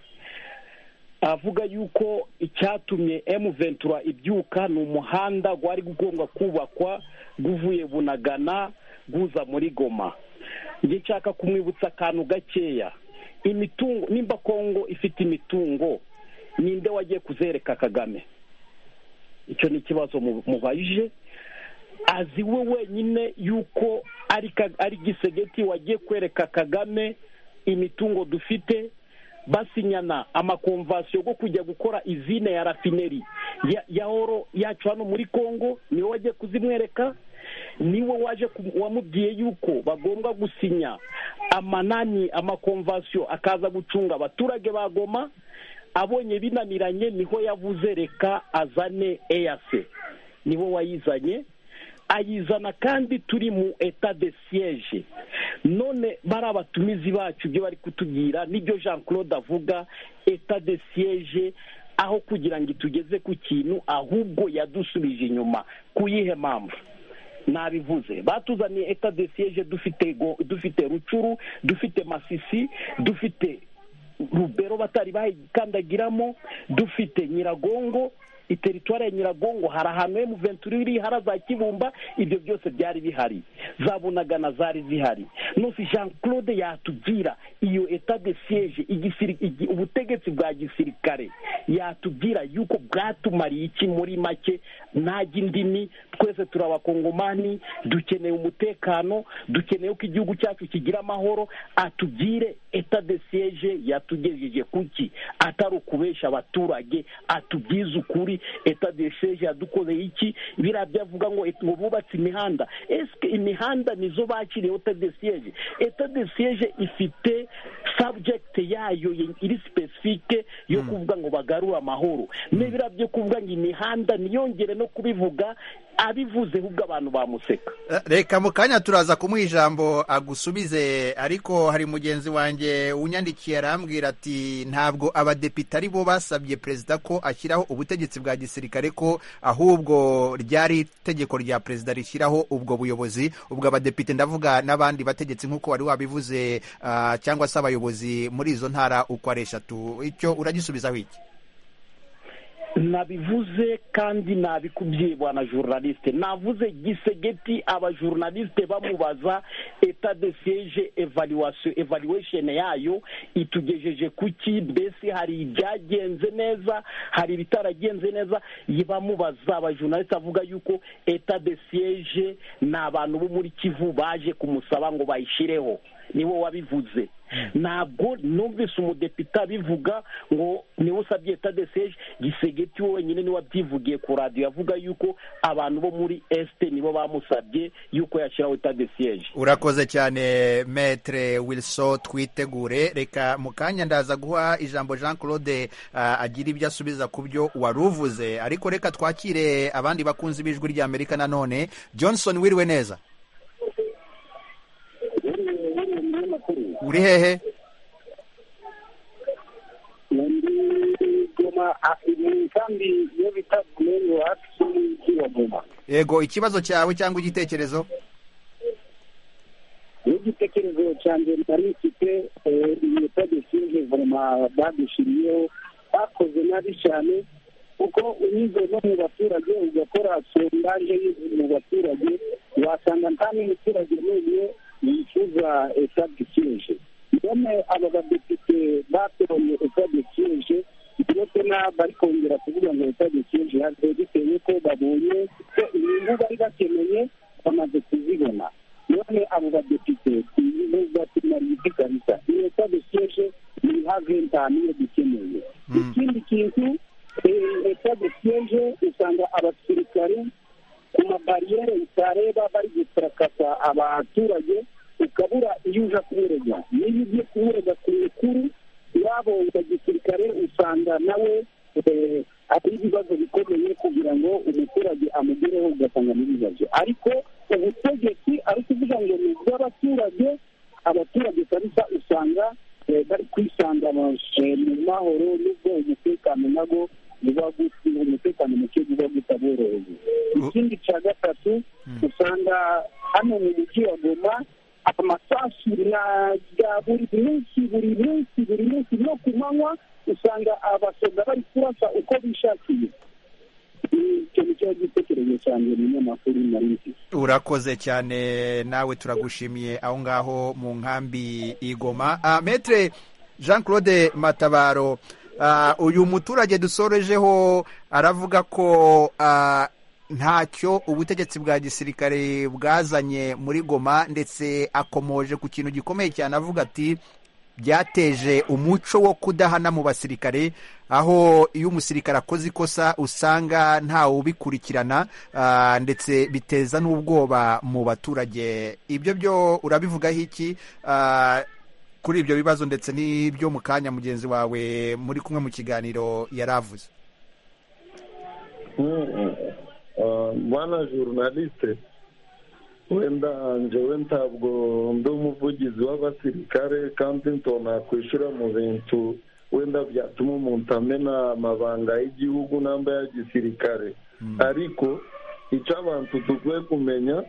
[SPEAKER 4] Avuga yuko icyatumye emu ventura ibyuka ni umuhanda gwari gugombwa kubakwa guvuye Bunagana guza muri Goma. Nge nshaka kumwibutsa akantu gakeya, imitungo nimba Kongo ifite imitungo ninde wagiye kuzereka Kagame? Icyo ni kibazo mubajije. Azi we wenyine yuko ari ari Gisegeti wagiye kwereka Kagame imitungo dufite, basinyana amakonvasiyo go kujya gukora izine ya rafineri ya, ya oro yacu hano muri Kongo, niwe wagiye kuzimwereka, niwe waje wamubwiye yuko bagomba gusinya amanani amakonvasiyo akaza gucunga abaturage ba Goma. Abonye binaniranye niho yavuze reka azane E A C, niwe wayizanye ayizana kandi turi mu etat de siège. None bari abatumizi bacu byo bari kutubwira nibyo Jean Claude avuga, etat de siège aho kugira ngo itugeze ku kintu ahubwo yadusubije inyuma. Kuyihe mpamvu? nabivuze batuzaniye etat de siege dufite dufite Rucuru, dufite Masisi, dufite Rubero batari bayikandagiramo, dufite Nyiragongo, iteritwari ya Nyiragongo hari ahantu emu venturi iri, hari za Kibumba, ibyo byose byari bihari, za Bunagana zari zihari. Nusi Jean Claude yatubwira iyo etat de siege igisirikare, ubutegetsi bwa gisirikare yatubwira yuko bwatumariye iki muri make. Ntajya indimi, twese turabakongomani, dukeneye umutekano, dukeneye ko igihugu cyacu kigira amahoro. Atubwire etat de siege yatugejeje kuki, atari ukubesha abaturage, atubwize ukuri. Etat de siege yadukoreye iki? Biriya byavuga ngo ngo bubatse imihanda, eske imihanda nizo bakiriye etat de siege? Etat de siege ifite subject yayo iri specifique yo kuvuga ngo bagarura amahoro. Nebira byo kuvuga ngo imihanda niyongere no kubivuga, abivuze ahubwo abantu bamuseka.
[SPEAKER 1] Reka mu kanya turaza kumuha ijambo agusubize, ariko hari mugenzi wanjye unyandikiye arambwira ati ntabwo abadepite ari bo basabye perezida ko ashyiraho ubutegetsi bwa gisirikare, ko ahubwo ryari itegeko rya perezida rishyiraho ubwo buyobozi. Ubwo abadepite ndavuga n'abandi bategetsi nk'uko wari wabivuze, uh, cyangwa se abayobozi muri izo ntara uko ari eshatu. Icyo uragisubizaho iki?
[SPEAKER 4] Nabivuze kandi nabikubwiye bwana journaliste, navuze Gisegeti abajournaliste bamubaza etat de siege evaluation evaluation yayo itugejeje kuki, mbese hari ibyagenze neza, hari bitaragenze neza. Bamubaza abajournaliste avuga yuko etat de siege na abantu bo muri Kivu baje kumusaba ngo bayishireho, niwo wabivuze. Ntabwo numvise umudepite abivuga ngo niwe usabye etat de siege. Gisegeti wenyine niwe wabyivugiye ku radio, yavuga yuko abantu bo muri este nibo bamusabye yuko yashyiraho etat de siege.
[SPEAKER 1] Urakoze cyane Maître Wilson, twitegure. Reka mu kanya ndaza guha ijambo Jean Claude uh, agira ibyo asubiza ku byo waruvuze, ariko reka twakire abandi bakunzi b'ijwi rya Amerika nanone. Johnson, wiriwe neza? Uri hehe? Yego, ikibazo cyawe cyangwa igitekerezo?
[SPEAKER 5] Igitekerezo cyanjye nari mfite etat de siege vraiment badushiriyeho, bakoze nabi cyane, kuko unyuze no mu baturage ugakora sondage mu baturage, wasanga nta n'umuturage n'umwe yifuza etat de siege. None aba badepite batoye etat de siege, ndetse bari kongera kuvuga ngo etat de siege yaje bitewe ko babonye ko ibintu bari bakeneye bamaze kuzibona. None abo badepite batumariye kabisa etat de siege ni haventa niyo dukeneye. Ikindi kintu, etat de siege usanga abasirikare ku mabariyeri utareba bari gutakasa abaturage, ukabura iyo uja kumurega. Niyo ugiye kumurega ku mukuru yabo ya gisirikare, usanga nawe ari ibibazo bikomeye kugira ngo umuturage amugereho, ugasanga n'ibibazo. Ariko ubutegetsi ari kuvuga ngo ni ubw'abaturage, abaturage kabisa usanga bari kwisanga mu mahoro, n'ubwo umutekano nago uba guti umutekano muke uba gutaboroheye. Ikindi cya gatatu, usanga hano mu mujyi wa Goma amasasu ya buri munsi buri munsi buri munsi no ku manywa, usanga abasoda bari kurasa uko bishakiye. Icyo ni cyo gitekerezo cyane n'amakuru nari mfite.
[SPEAKER 1] Urakoze cyane, nawe turagushimiye aho ngaho mu nkambi igoma. Uh, Maître Jean Claude Matabaro, uh, uyu muturage dusorejeho aravuga ko uh, ntacyo ubutegetsi bwa gisirikare bwazanye muri Goma, ndetse akomoje ku kintu gikomeye cyane, avuga ati byateje umuco wo kudahana mu basirikare, aho iyo umusirikare akoze ikosa usanga ntawe ubikurikirana, uh, ndetse biteza n'ubwoba mu baturage. Ibyo byo urabivugaho iki uh, kuri ibyo bibazo, ndetse n'ibyo mu kanya mugenzi wawe muri kumwe mu kiganiro yaravuze?
[SPEAKER 12] Bwana journaliste, wenda njyewe ntabwo ndi umuvugizi w'abasirikare, kandi ntona kwishyura mu bintu wenda byatuma umuntu amena amabanga y'igihugu namba ya gisirikare. Ariko icyo abantu dukwiye kumenya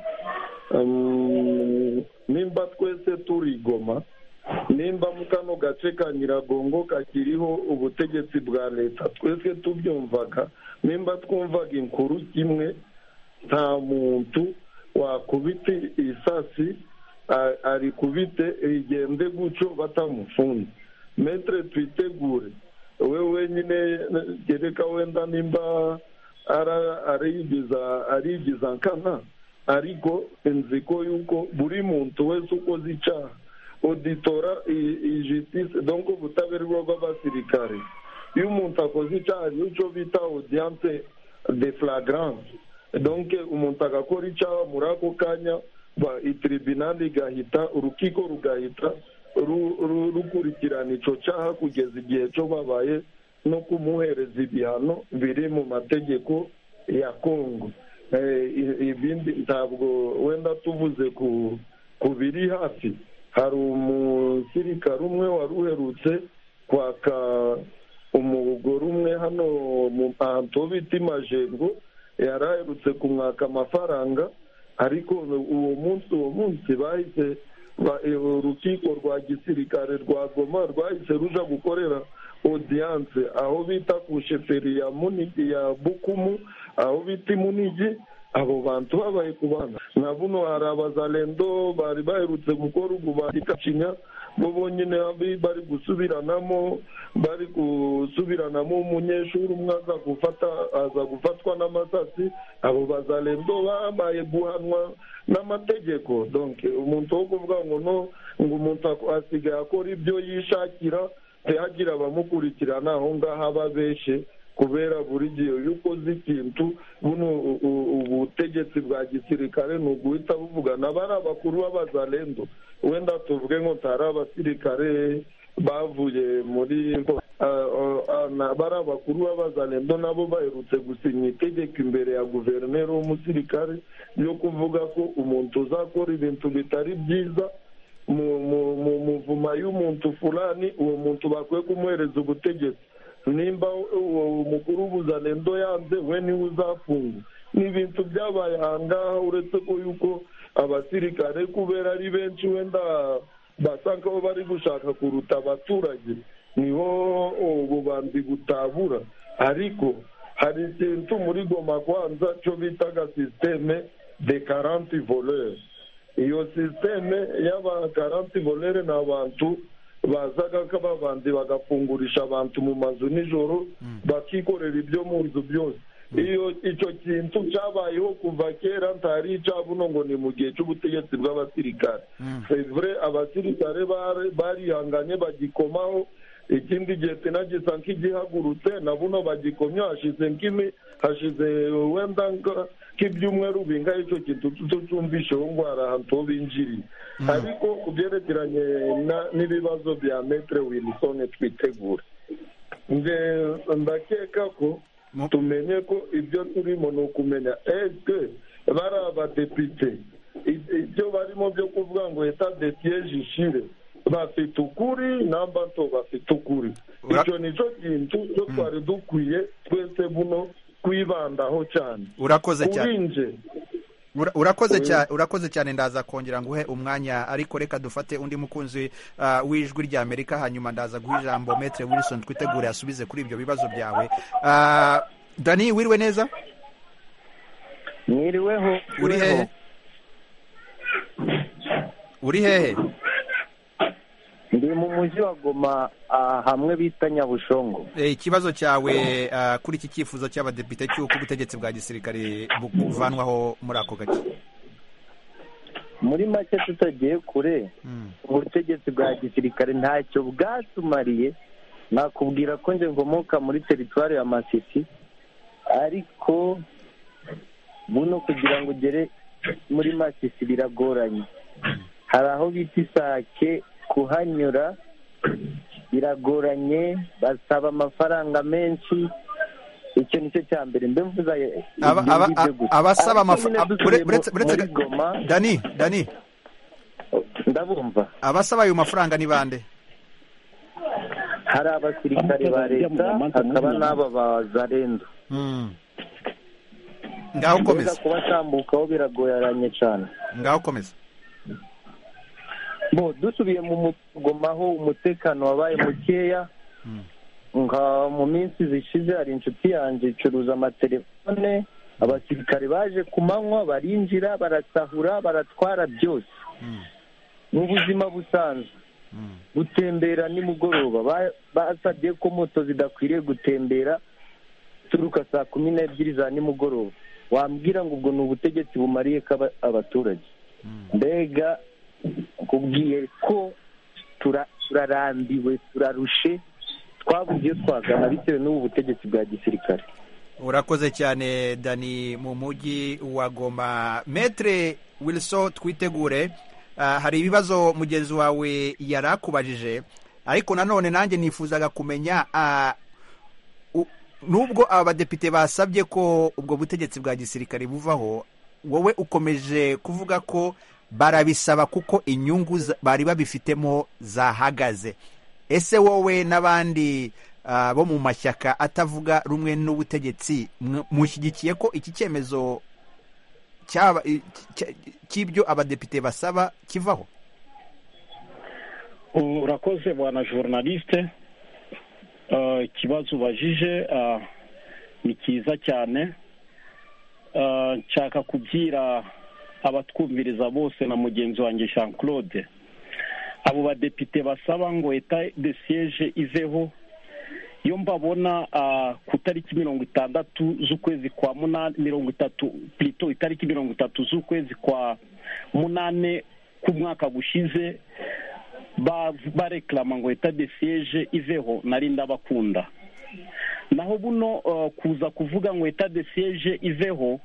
[SPEAKER 12] nimba twese turi Goma, nimba mu kano gace ka Nyiragongo kakiriho ubutegetsi bwa leta twese tubyumvaga, nimba twumvaga inkuru kimwe, nta muntu wakubita isasi ari kubite rigende gutyo batamufunze. Metre twitegure, we wenyine gereka wenda nimba arigiza arigiza nkana, ariko nziko yuko buri muntu wese ukoze icyaha auditora justice donc ubutabera bw'abasirikare, iyo umuntu akoze icyaha nicyo bita audience de flagrance, donc umuntu agakora icyaha muri ako kanya itribunali igahita, urukiko rugahita rukurikirana icyo cyaha kugeza igihe cyo babaye no kumuhereza ibihano biri mu mategeko ya Kongo. Ibindi ntabwo wenda tuvuze ku biri hafi, hari umusirikare umwe wari uherutse kwaka umugore umwe hano mu ahantu bita Majengo, yari aherutse kumwaka amafaranga, ariko uwo munsi uwo munsi bahise urukiko rwa gisirikare rwa Goma rwahise ruja gukorera audience aho bita ku sheferi ya Munigi ya Bukumu, aho bita Munigi. Abo bantu babaye kubana na buno hari abazalendo bari baherutse gukora ububandikacinya bo bonyine bari gusubiranamo bari gusubiranamo umunyeshuri umwe aza gufata aza gufatwa n'amasasi. Abo bazalendo babaye guhanwa n'amategeko. Donc umuntu wo kuvuga ngo no ngo umuntu asigaye akora ibyo yishakira ntihagira abamukurikirana aho ngaho ababeshe, kubera buri gihe iyo ukoze ikintu buno ubutegetsi bwa gisirikare ni uguhita buvugana bari abakuru b'abazalendo, wenda tuvuge ngo ntari abasirikare bavuye muri bari abakuru b'abazalendo nabo baherutse gusinya itegeko imbere ya guverineri w'umusirikare yo kuvuga ko umuntu uzakora ibintu bitari byiza mu muvuma y'umuntu fulani, uwo muntu bakwiye kumuhereza ubutegetsi. Nimba uwo mukuru w'ubuzalendo yanze, we niwe uzafungwa. Ni ibintu byabaye ahangaha, uretse ko yuko abasirikare kubera ari benshi wenda basanga ko bari gushaka kuruta abaturage, niho ububandi butabura. Ariko hari ikintu muri Goma kwanza cyo bitaga systeme de quarante voleurs. Iyo systeme y'aba quarante voleurs ni abantu bazaga ko babandi bagafungurisha abantu mu mazu nijoro bakikorera ibyo mu nzu byose. Iyo icyo kintu cyabayeho kuva kera, ntari icabuno ngo ni mu gihe cy'ubutegetsi bw'abasirikare. C'est vrai abasirikare barihanganye bagikomaho, ikindi gihe tena gisa nk'igihagurutse na buno bagikomye hashize nk'imi hashize wenda nk'ibyumweru bingahe icyo kintu tutumvisheho ngo hari ahantu binjiriye. Ariko ku byerekeranye n'ibibazo bya Maître Wilson twitegure, nge ndakeka ko tumenye ko ibyo turimo ni ukumenya eske bari abadepite ibyo barimo byo kuvuga ngo etat de siège ishire bafite ukuri namba nto bafite ukuri. Icyo nicyo kintu cyo twari dukwiye twese buno kwibandaho cyane.
[SPEAKER 1] Urakoze cyane. Urakoze cyane, urakoze cyane. Ndaza kongera nguhe umwanya, ariko reka dufate undi mukunzi uh, w'ijwi rya Amerika, hanyuma ndaza guha ijambo Maître Wilson twitegure asubize kuri ibyo bibazo byawe. Uh, Dani, wiriwe neza?
[SPEAKER 15] Mwiriweho.
[SPEAKER 1] Uri hehe? Uri hehe?
[SPEAKER 15] Ndi mu mujyi wa Goma, uh, hamwe bita Nyabushongo.
[SPEAKER 1] Eh, ikibazo cyawe uh, kuri iki cyifuzo cy'abadepite cy'uko ubutegetsi bwa gisirikare buvanwaho muri ako gace.
[SPEAKER 15] Muri make tutagiye kure, ubutegetsi bwa gisirikare ntacyo bwatumariye. Nakubwira ko nje ngomoka muri teritwari ya Masisi, ariko buno kugira ngo ugere muri Masisi biragoranye. Hari aho bita Isake, kuhanyura biragoranye, basaba amafaranga menshi. Icyo nicyo cya mbere ndumva
[SPEAKER 1] abasaba amafaranga. Dani Dani
[SPEAKER 15] ndabumva
[SPEAKER 1] abasaba ayo mafaranga ni bande?
[SPEAKER 15] Hari abasirikare ba leta, hakaba n'aba bazalendo.
[SPEAKER 1] ngaho komeza
[SPEAKER 15] kubatambukaho biragoranye cyane.
[SPEAKER 1] ngaho komeza.
[SPEAKER 15] bo dusubiye mu Goma aho umutekano wabaye mukeya, nka mu minsi zishize hari inshuti yanjye icuruza amatelefone, abasirikare baje ku manywa barinjira barasahura baratwara byose. mu buzima busanzwe gutembera nimugoroba basabye ko moto zidakwiriye gutembera turuka saa kumi n'ebyiri za nimugoroba. wambwira ngo ubwo ni ubutegetsi bumariye ko abaturage? mbega kubwiye ko turarambiwe turarushe, twabuze iyo twagana bitewe n'ubu butegetsi bwa gisirikare.
[SPEAKER 1] urakoze cyane Dani mu mujyi wa Goma. Maître Wilson Twitegure, uh, hari ibibazo mugenzi wawe yarakubajije, ariko nanone nanjye nifuzaga kumenya uh, uh, nubwo abadepite basabye ko ubwo butegetsi bwa gisirikare buvaho, wowe ukomeje kuvuga ko barabisaba kuko inyungu bari babifitemo zahagaze. ese wowe n'abandi uh, bo mu mashyaka atavuga rumwe n'ubutegetsi mushyigikiye ko iki cyemezo cy'ibyo abadepite basaba kivaho?
[SPEAKER 4] urakoze bwana journaliste, ikibazo ubajije ni cyiza cyane. nshaka kubwira abatwumviriza bose na mugenzi wanjye Jean Claude, abo badepite basaba ngo etat de siège iveho, iyo mbabona ku tariki mirongo itandatu z'ukwezi kwa munani mirongo itatu plutôt itariki mirongo itatu z'ukwezi kwa munane k'umwaka gushize bareklama ngo etat de siège iveho, nari ndabakunda. naho buno kuza kuvuga ngo etat de siège iveho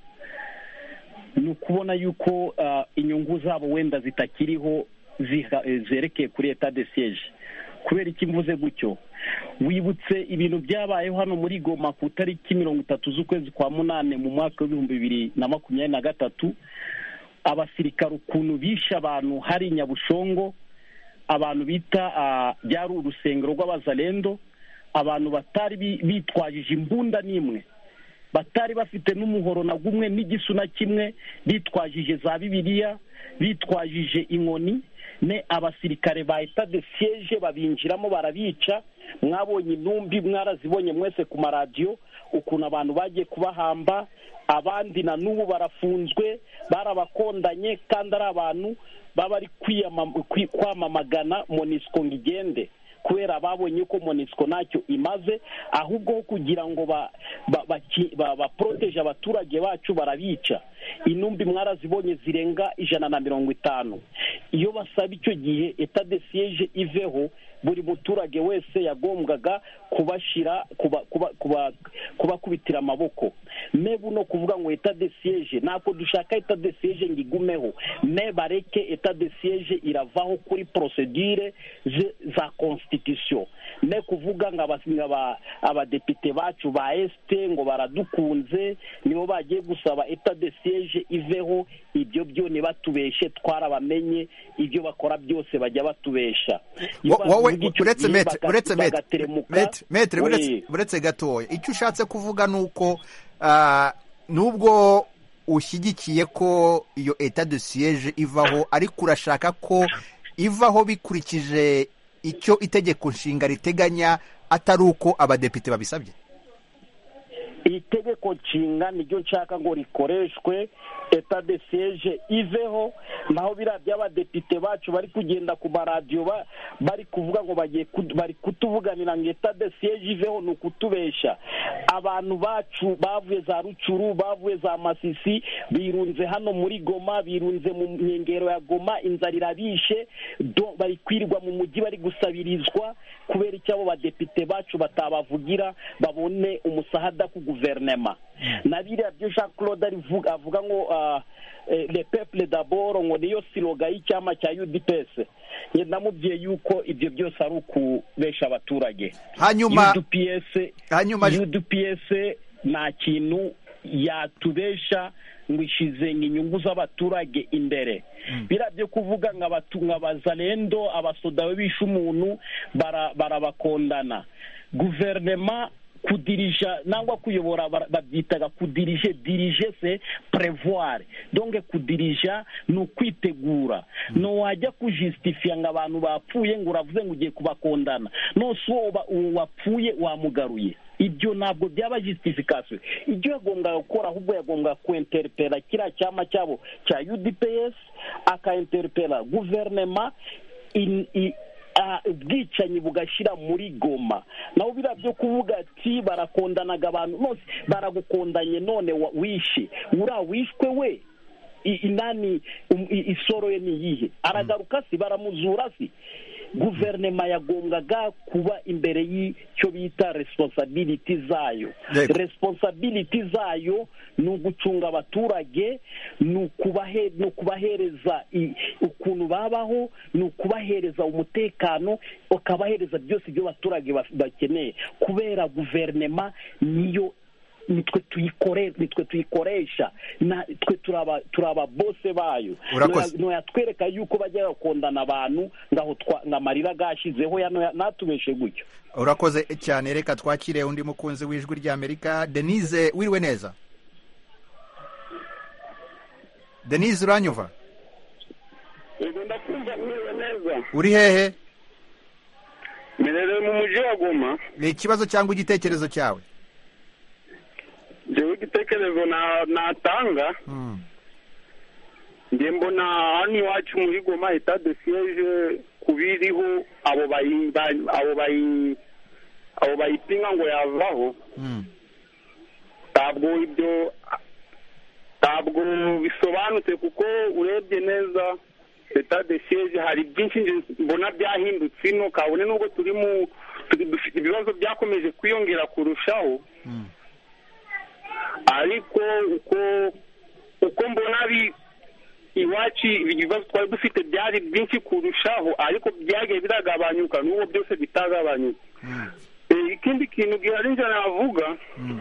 [SPEAKER 4] ni ukubona yuko inyungu zabo wenda zitakiriho zerekeye kuri etat de siège. kubera iki mvuze gutyo? wibutse ibintu byabayeho hano muri Goma ku tariki mirongo itatu z'ukwezi kwa munane mu mwaka w'ibihumbi bibiri na makumyabiri na gatatu, abasirikare ukuntu bishe abantu hari Nyabushongo, abantu bita byari urusengero rw'abazalendo, abantu batari bitwajije imbunda n'imwe, batari bafite n'umuhoro na gumwe n'igisu na kimwe, bitwajije za bibiliya, bitwajije inkoni, ne abasirikare ba etat de siège babinjiramo barabica. mwabonye intumbi, mwarazibonye mwese ku maradiyo ukuntu abantu bagiye kubahamba, abandi na n'ubu barafunzwe barabakondanye, kandi ari abantu baba ari kwamamagana MONUSCO ngo igende, kubera babonye ko MONUSCO ntacyo imaze, ahubwo kugira ngo baproteje abaturage bacu barabica. intumbi mwarazibonye zirenga ijana na mirongo itanu. iyo basaba icyo gihe etat de siège iveho, buri muturage wese yagombwaga kubashira kubakubitira amaboko. mebu no kuvuga ngo etat de siège, nako dushaka etat de siège ngo igumeho, me bareke etat de siège iravaho kuri procedure za constitution. ne kuvuga ngo abadepite bacu ba este ngo baradukunze nibo bagiye gusaba etat de siège iveho, ibyo byo ni batubeshe, twarabamenye ibyo bakora byose bajya batubesha.
[SPEAKER 1] uretse metre uretse gatoya, icyo ushatse kuvuga nuko nubwo ushyigikiye ko iyo etat de siège ivaho, ariko urashaka ko ivaho bikurikije icyo itegeko nshinga riteganya, atari uko abadepite babisabye?
[SPEAKER 4] itegeko nshinga niryo nshaka ngo rikoreshwe, etat de siège iveho. naho biriya by'abadepite bacu bari kugenda ku maradiyo bari kuvuga ngo bagiye bari kutuvuganira ngo etat de siège iveho, ni ukutubesha. abantu bacu bavuye za Rucuru, bavuye za Masisi, birunze hano muri Goma, birunze mu nkengero ya Goma, inzara irabishe, bari kwirirwa mu mujyi bari gusabirizwa kubera icyo abo badepite bacu batabavugira babone umusahada ku guverinema. na biriya byo Jean Claude avuga ngo le peuple d'abord, ngo niyo siloga y'icyama cya U D P S. ndamubwiye yuko ibyo byose ari ukubesha abaturage.
[SPEAKER 1] hanyuma
[SPEAKER 4] U D P S hanyuma U D P S nta kintu yatubesha ngo ishize inyungu z'abaturage imbere. biriya byo kuvuga ngo abazalendo abasoda bishe umuntu barabakondana, guverinema kudirija nangwa kuyobora babyitaga kudirije dirije se prevoir donc kudirija ni ukwitegura mm. no wajya kujustifia ngo abantu bapfuye ngo uravuze ngo ugiye kubakondana no so wapfuye wamugaruye ibyo ntabwo byaba justification ibyo yagombwa gukora ahubwo yagombwa kuinterpela kira cyama cyabo cya U D P S akainterpela gouvernement in, in ubwicanyi bugashyira muri Goma naho bira byo kuvuga ati barakondanaga abantu bose baragukondanye none wishe ura wishwe we inani isoro ye niyihe aragaruka si baramuzura si guverinoma yagombwaga kuba imbere y'icyo bita responsibility zayo responsibility zayo ni ugucunga abaturage ni ukubahereza ukuntu babaho ni ukubahereza umutekano ukabahereza byose ibyo abaturage bakeneye kubera guverinoma niyo nitwe tuyikore nitwe tuyikoresha natwe turaba turaba bose bayo no yatwereka yuko bajya bakondana abantu ngaho ngamarira gashizeho yano natubeshe gutyo.
[SPEAKER 1] Urakoze cyane, reka twakire undi mukunzi w'ijwi rya Amerika. Denise, wiriwe neza? Denise, uranyumva?
[SPEAKER 16] Yego ndakumva, wiriwe neza.
[SPEAKER 1] Uri hehe?
[SPEAKER 16] Merere mu mujyi wa Goma.
[SPEAKER 1] Ni ikibazo cyangwa igitekerezo cyawe?
[SPEAKER 16] Jewe igitekerezo na natanga mm. Nge mbona hano iwacu muri Goma etat de siège kubiriho abo bayi abo bayi abo bayipinga ngo yavaho mm. Tabwo ibyo tabwo bisobanutse kuko urebye neza etat de siège hari byinshi mbona byahindutse no kabone nubwo turi mu dufite ibibazo byakomeje kwiyongera kurushaho mm. Ariko uko uko mbona bi iwacu ibibazo twari dufite byari byinshi kurushaho ariko byagiye biragabanyuka n'uwo byose bitagabanyuka mm. E, ikindi kintu gihari nje navuga mm.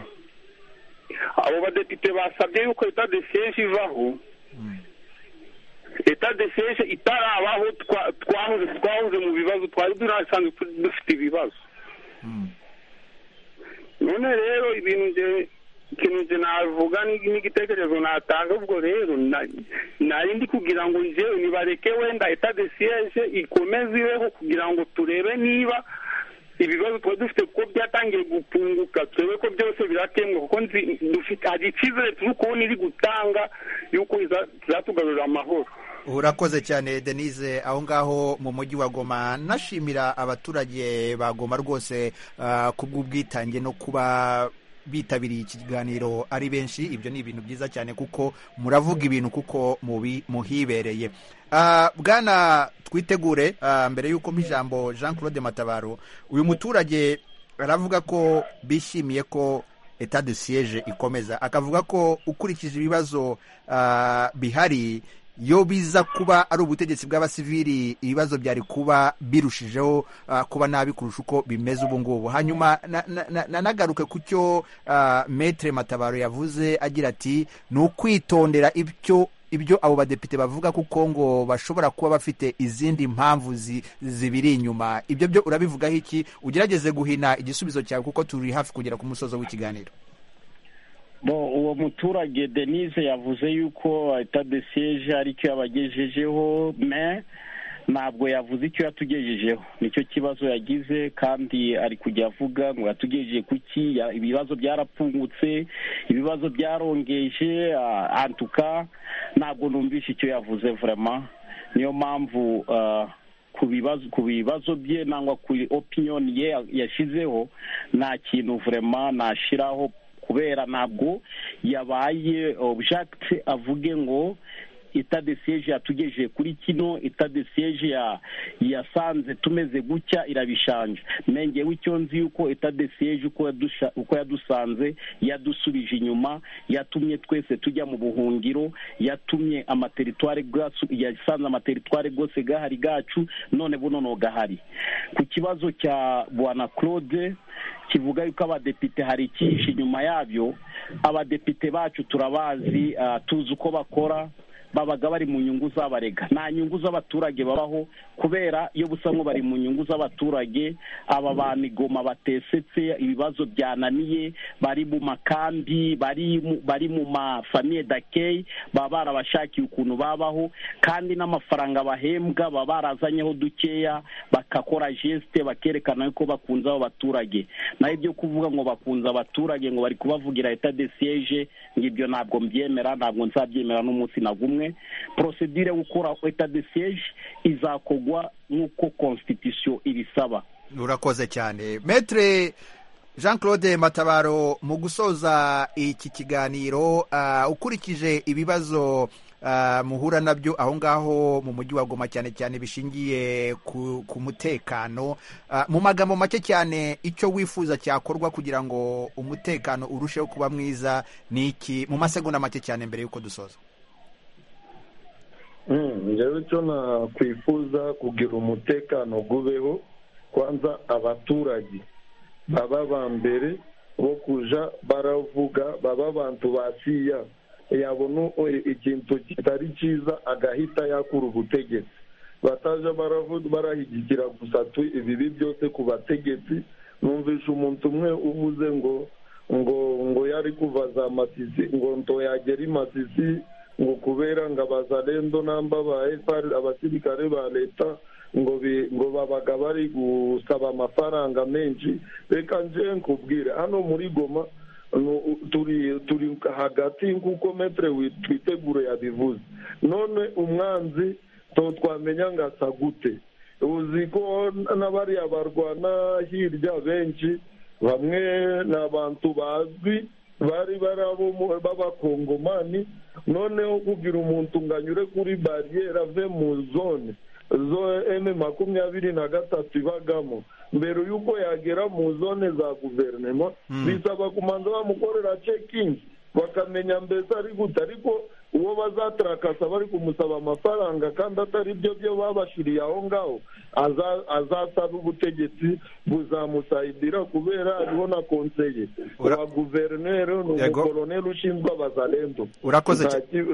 [SPEAKER 16] Abo badepite basabye yuko etat de siège ivaho mm. Etat de siège itarabaho twahuze twahuze mu bibazo twari durasanzwe dufite ibibazo mm. None rero ibintu nje ikintu nje navuga n'igitekerezo natanga ubwo rero nari ndi kugira ngo njewe nibareke wenda etat de siège ikomeze ibeho kugira ngo turebe niba ibibazo twa dufite ko byatangiye gupunguka turebe ko byose birakemwa kuko dufite hari icyizere turi kubona iri gutanga yuko izatugarurira amahoro.
[SPEAKER 1] Urakoze cyane Denise aho ngaho mu mujyi wa Goma. Nashimira abaturage ba Goma rwose uh, kubw'ubwitange no kuba bitabiriye ikiganiro ari benshi. Ibyo ni ibintu byiza cyane kuko muravuga ibintu kuko mubi muhibereye. Uh, bwana twitegure uh, mbere yuko mpijambo Jean Claude Matabaro, uyu muturage aravuga ko bishimiye ko etat de siège ikomeza, akavuga ko ukurikije ibibazo uh, bihari yo biza kuba ari ubutegetsi bw'abasivili ibibazo byari kuba birushijeho uh, kuba nabi kurusha uko bimeze ubu ngubu. Hanyuma nanagaruke na, na, ku cyo uh, Maître Matabaro yavuze agira ati ni ukwitondera ibyo ibyo abo badepite bavuga kuko ngo bashobora kuba bafite izindi mpamvu zi, zibiri inyuma. Ibyo byo urabivugaho iki? Ugerageze guhina igisubizo cyawe kuko turi hafi kugera ku musozo w'ikiganiro.
[SPEAKER 4] Bo uwo muturage Denise yavuze yuko etat de siège ari cyo yabagejejeho, mais ntabwo yavuze icyo yatugejejeho. Nicyo kibazo yagize kandi ari kujya avuga ngo yatugejeje kuki ibibazo byarapfungutse, ibibazo byarongeje, en tout cas ntabwo numvishe icyo yavuze vraiment. Niyo mpamvu uh, ku bibazo ku bibazo bye nangwa ku opinion ye yashizeho nta kintu vraiment nashiraho kubera ntabwo yabaye object avuge ngo etat de siège yatugejeje kuri kino, etat de siège ya yasanze tumeze gutya irabishanje. Menge w'icyo nzi yuko etat de siège uko yadusha uko yadusanze yadusubije inyuma, yatumye twese tujya mu buhungiro, yatumye amateritware gacu yasanze amateritware gose gahari gacu none buno no gahari. Ku kibazo cya bwana Claude kivuga yuko abadepite hari ikishi nyuma yabyo, abadepite bacu turabazi, uh, tuzi uko bakora,
[SPEAKER 9] babaga bari mu nyungu z'abarega, nta nyungu z'abaturage babaho, kubera iyo busa ngo bari mu nyungu z'abaturage, aba bantu igoma batesetse, ibibazo byananiye, bari mu makambi, bari mu, bari mu mafamiye dakeye, baba barabashakiye ukuntu babaho, kandi n'amafaranga bahembwa baba barazanyeho dukeya, bakakora geste bakerekana ko bakunze abo baturage. naho ibyo kuvuga ngo bakunze abaturage ngo bari kubavugira etat de siege, ngibyo ntabwo mbyemera, ntabwo nzabyemera n'umunsi na gumwe. Procedure gukora etat de siege izakogwa nk'uko constitution ibisaba.
[SPEAKER 1] Urakoze cyane Maître Jean Claude Matabaro. Mu gusoza iki kiganiro, uh, ukurikije ibibazo Uh, muhura nabyo aho ngaho mu mujyi wa Goma, cyane cyane bishingiye ku, ku mutekano, uh, mu magambo make cyane icyo wifuza cyakorwa kugira ngo umutekano urusheho kuba mwiza ni iki, mu masegonda make cyane mbere yuko dusoza?
[SPEAKER 12] njyewe icyo nakwifuza kugira umutekano gubeho, kwanza abaturage baba ba mbere bo kuja baravuga, baba abantu basiya yabona ikintu kitari cyiza agahita yakura ubutegetsi, bataje baravuga barahigikira gusa tu ibibi byose ku bategetsi. Numvisha umuntu umwe uvuze ngo ngo ngo yari kuvaza Masisi, ngo nto yagera Masisi ngo kubera ngo abazalendo namba ba F A R abasirikare ba leta ngo ngo babaga bari gusaba amafaranga menshi. Reka nje nkubwire hano muri Goma turi turi hagati nk'uko metre twitegure yabivuze, none umwanzi to twamenya ngo asa gute? Uzi ko n'abariya barwana hirya benshi bamwe n'abantu bazwi bari barabo b'abakongomani, noneho kugira umuntu nganyure kuri barriere ave mu zone zo M makumyabiri na gatatu ibagamo mbere yuko yagera mu zone za guverinoma, bisaba kumanza bamukorera checking bakamenya mbese ari gute, ariko uwo bazatrakasa bari kumusaba amafaranga kandi atari byo byo babashiriye aho ngaho, azasaba ubutegetsi buzamusayidira kubera ariho na konseye wa guverineri n'umukoloneli ushinzwe abazalendo.
[SPEAKER 1] Urakoze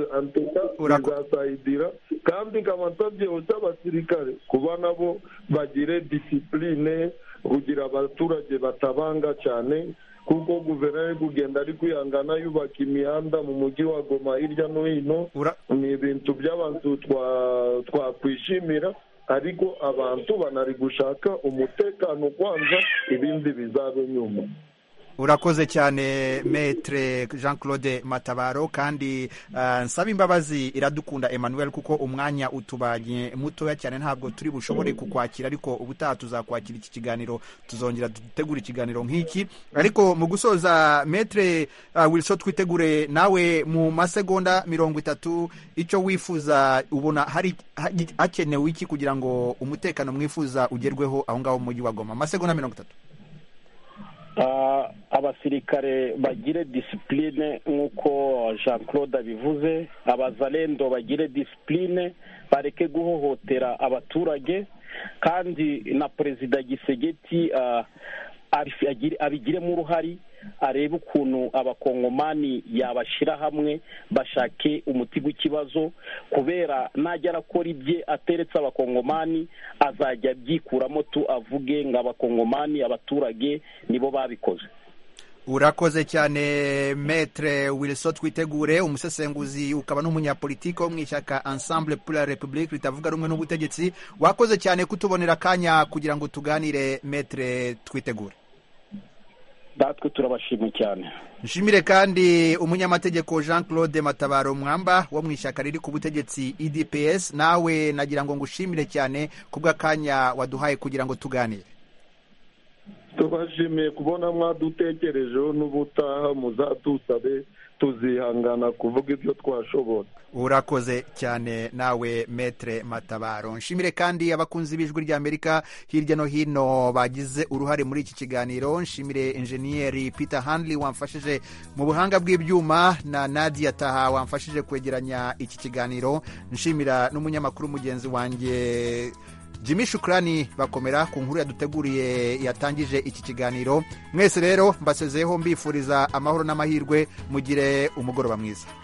[SPEAKER 12] uzasayidira kandi kamasabye hose abasirikare kuba nabo bagire disipline kugira abaturage batabanga cyane, kuko guverineri kugenda ari kwihangana yubaka imihanda mu mujyi wa Goma hirya no hino. Ni ibintu by'abantu twakwishimira, ariko abantu banari gushaka umutekano kwanza, ibindi bizabe nyuma.
[SPEAKER 1] Urakoze cyane Maître Jean Claude Matabaro, kandi uh, nsaba imbabazi Iradukunda Emmanuel kuko umwanya utubanye mutoya cyane, ntabwo turi bushobore kukwakira, ariko ubutaha tuzakwakira iki kiganiro, tuzongera dutegura ikiganiro nk'iki. Ariko mu gusoza Maître uh, Wilson Twitegure, nawe mu masegonda mirongo itatu icyo wifuza ubona hari hakenewe iki kugira ngo umutekano mwifuza ugerweho aho ngaho mu mujyi wa Goma? Masegonda mirongo itatu.
[SPEAKER 9] Uh, abasirikare bagire discipline nk'uko Jean Claude abivuze, abazalendo bagire discipline, bareke guhohotera abaturage, kandi na Perezida Gisegeti uh, abigiremo uruhari, arebe ukuntu abakongomani yabashira hamwe bashake umuti w'ikibazo, kubera najya arakora ibye ateretse abakongomani azajya byikuramo tu avuge ngo abakongomani abaturage nibo babikoze.
[SPEAKER 1] Urakoze cyane Maître Wilson Twitegure, umusesenguzi ukaba n'umunyapolitiki wo mu ishyaka Ensemble pour la République ritavuga rumwe n'ubutegetsi. Wakoze cyane kutubonera akanya kugira ngo tuganire Maître Twitegure.
[SPEAKER 9] Datwe turabashimye cyane.
[SPEAKER 1] Nshimire kandi umunyamategeko Jean Claude Matabaro Mwamba wo mu ishyaka riri ku butegetsi U D P S, nawe nagira ngo ngushimire cyane kubw'akanya waduhaye kugira ngo tuganire.
[SPEAKER 12] Tubashimiye kubona mwadutekerejeho, n'ubutaha muzadusabe tuzihangana kuvuga ibyo twashobora.
[SPEAKER 1] Urakoze cyane nawe Maître Matabaro. Nshimire kandi abakunzi b'Ijwi ry'Amerika hirya no hino bagize uruhare muri iki kiganiro. Nshimire Engineer Peter Handley wamfashije mu buhanga bw'ibyuma, na Nadia Taha wamfashije kwegeranya iki kiganiro. Nshimira n'umunyamakuru mugenzi wanjye Jimmy Shukrani bakomera ku nkuru yaduteguriye yatangije iki kiganiro. Mwese rero mbasezeyeho mbifuriza amahoro n'amahirwe, mugire umugoroba mwiza.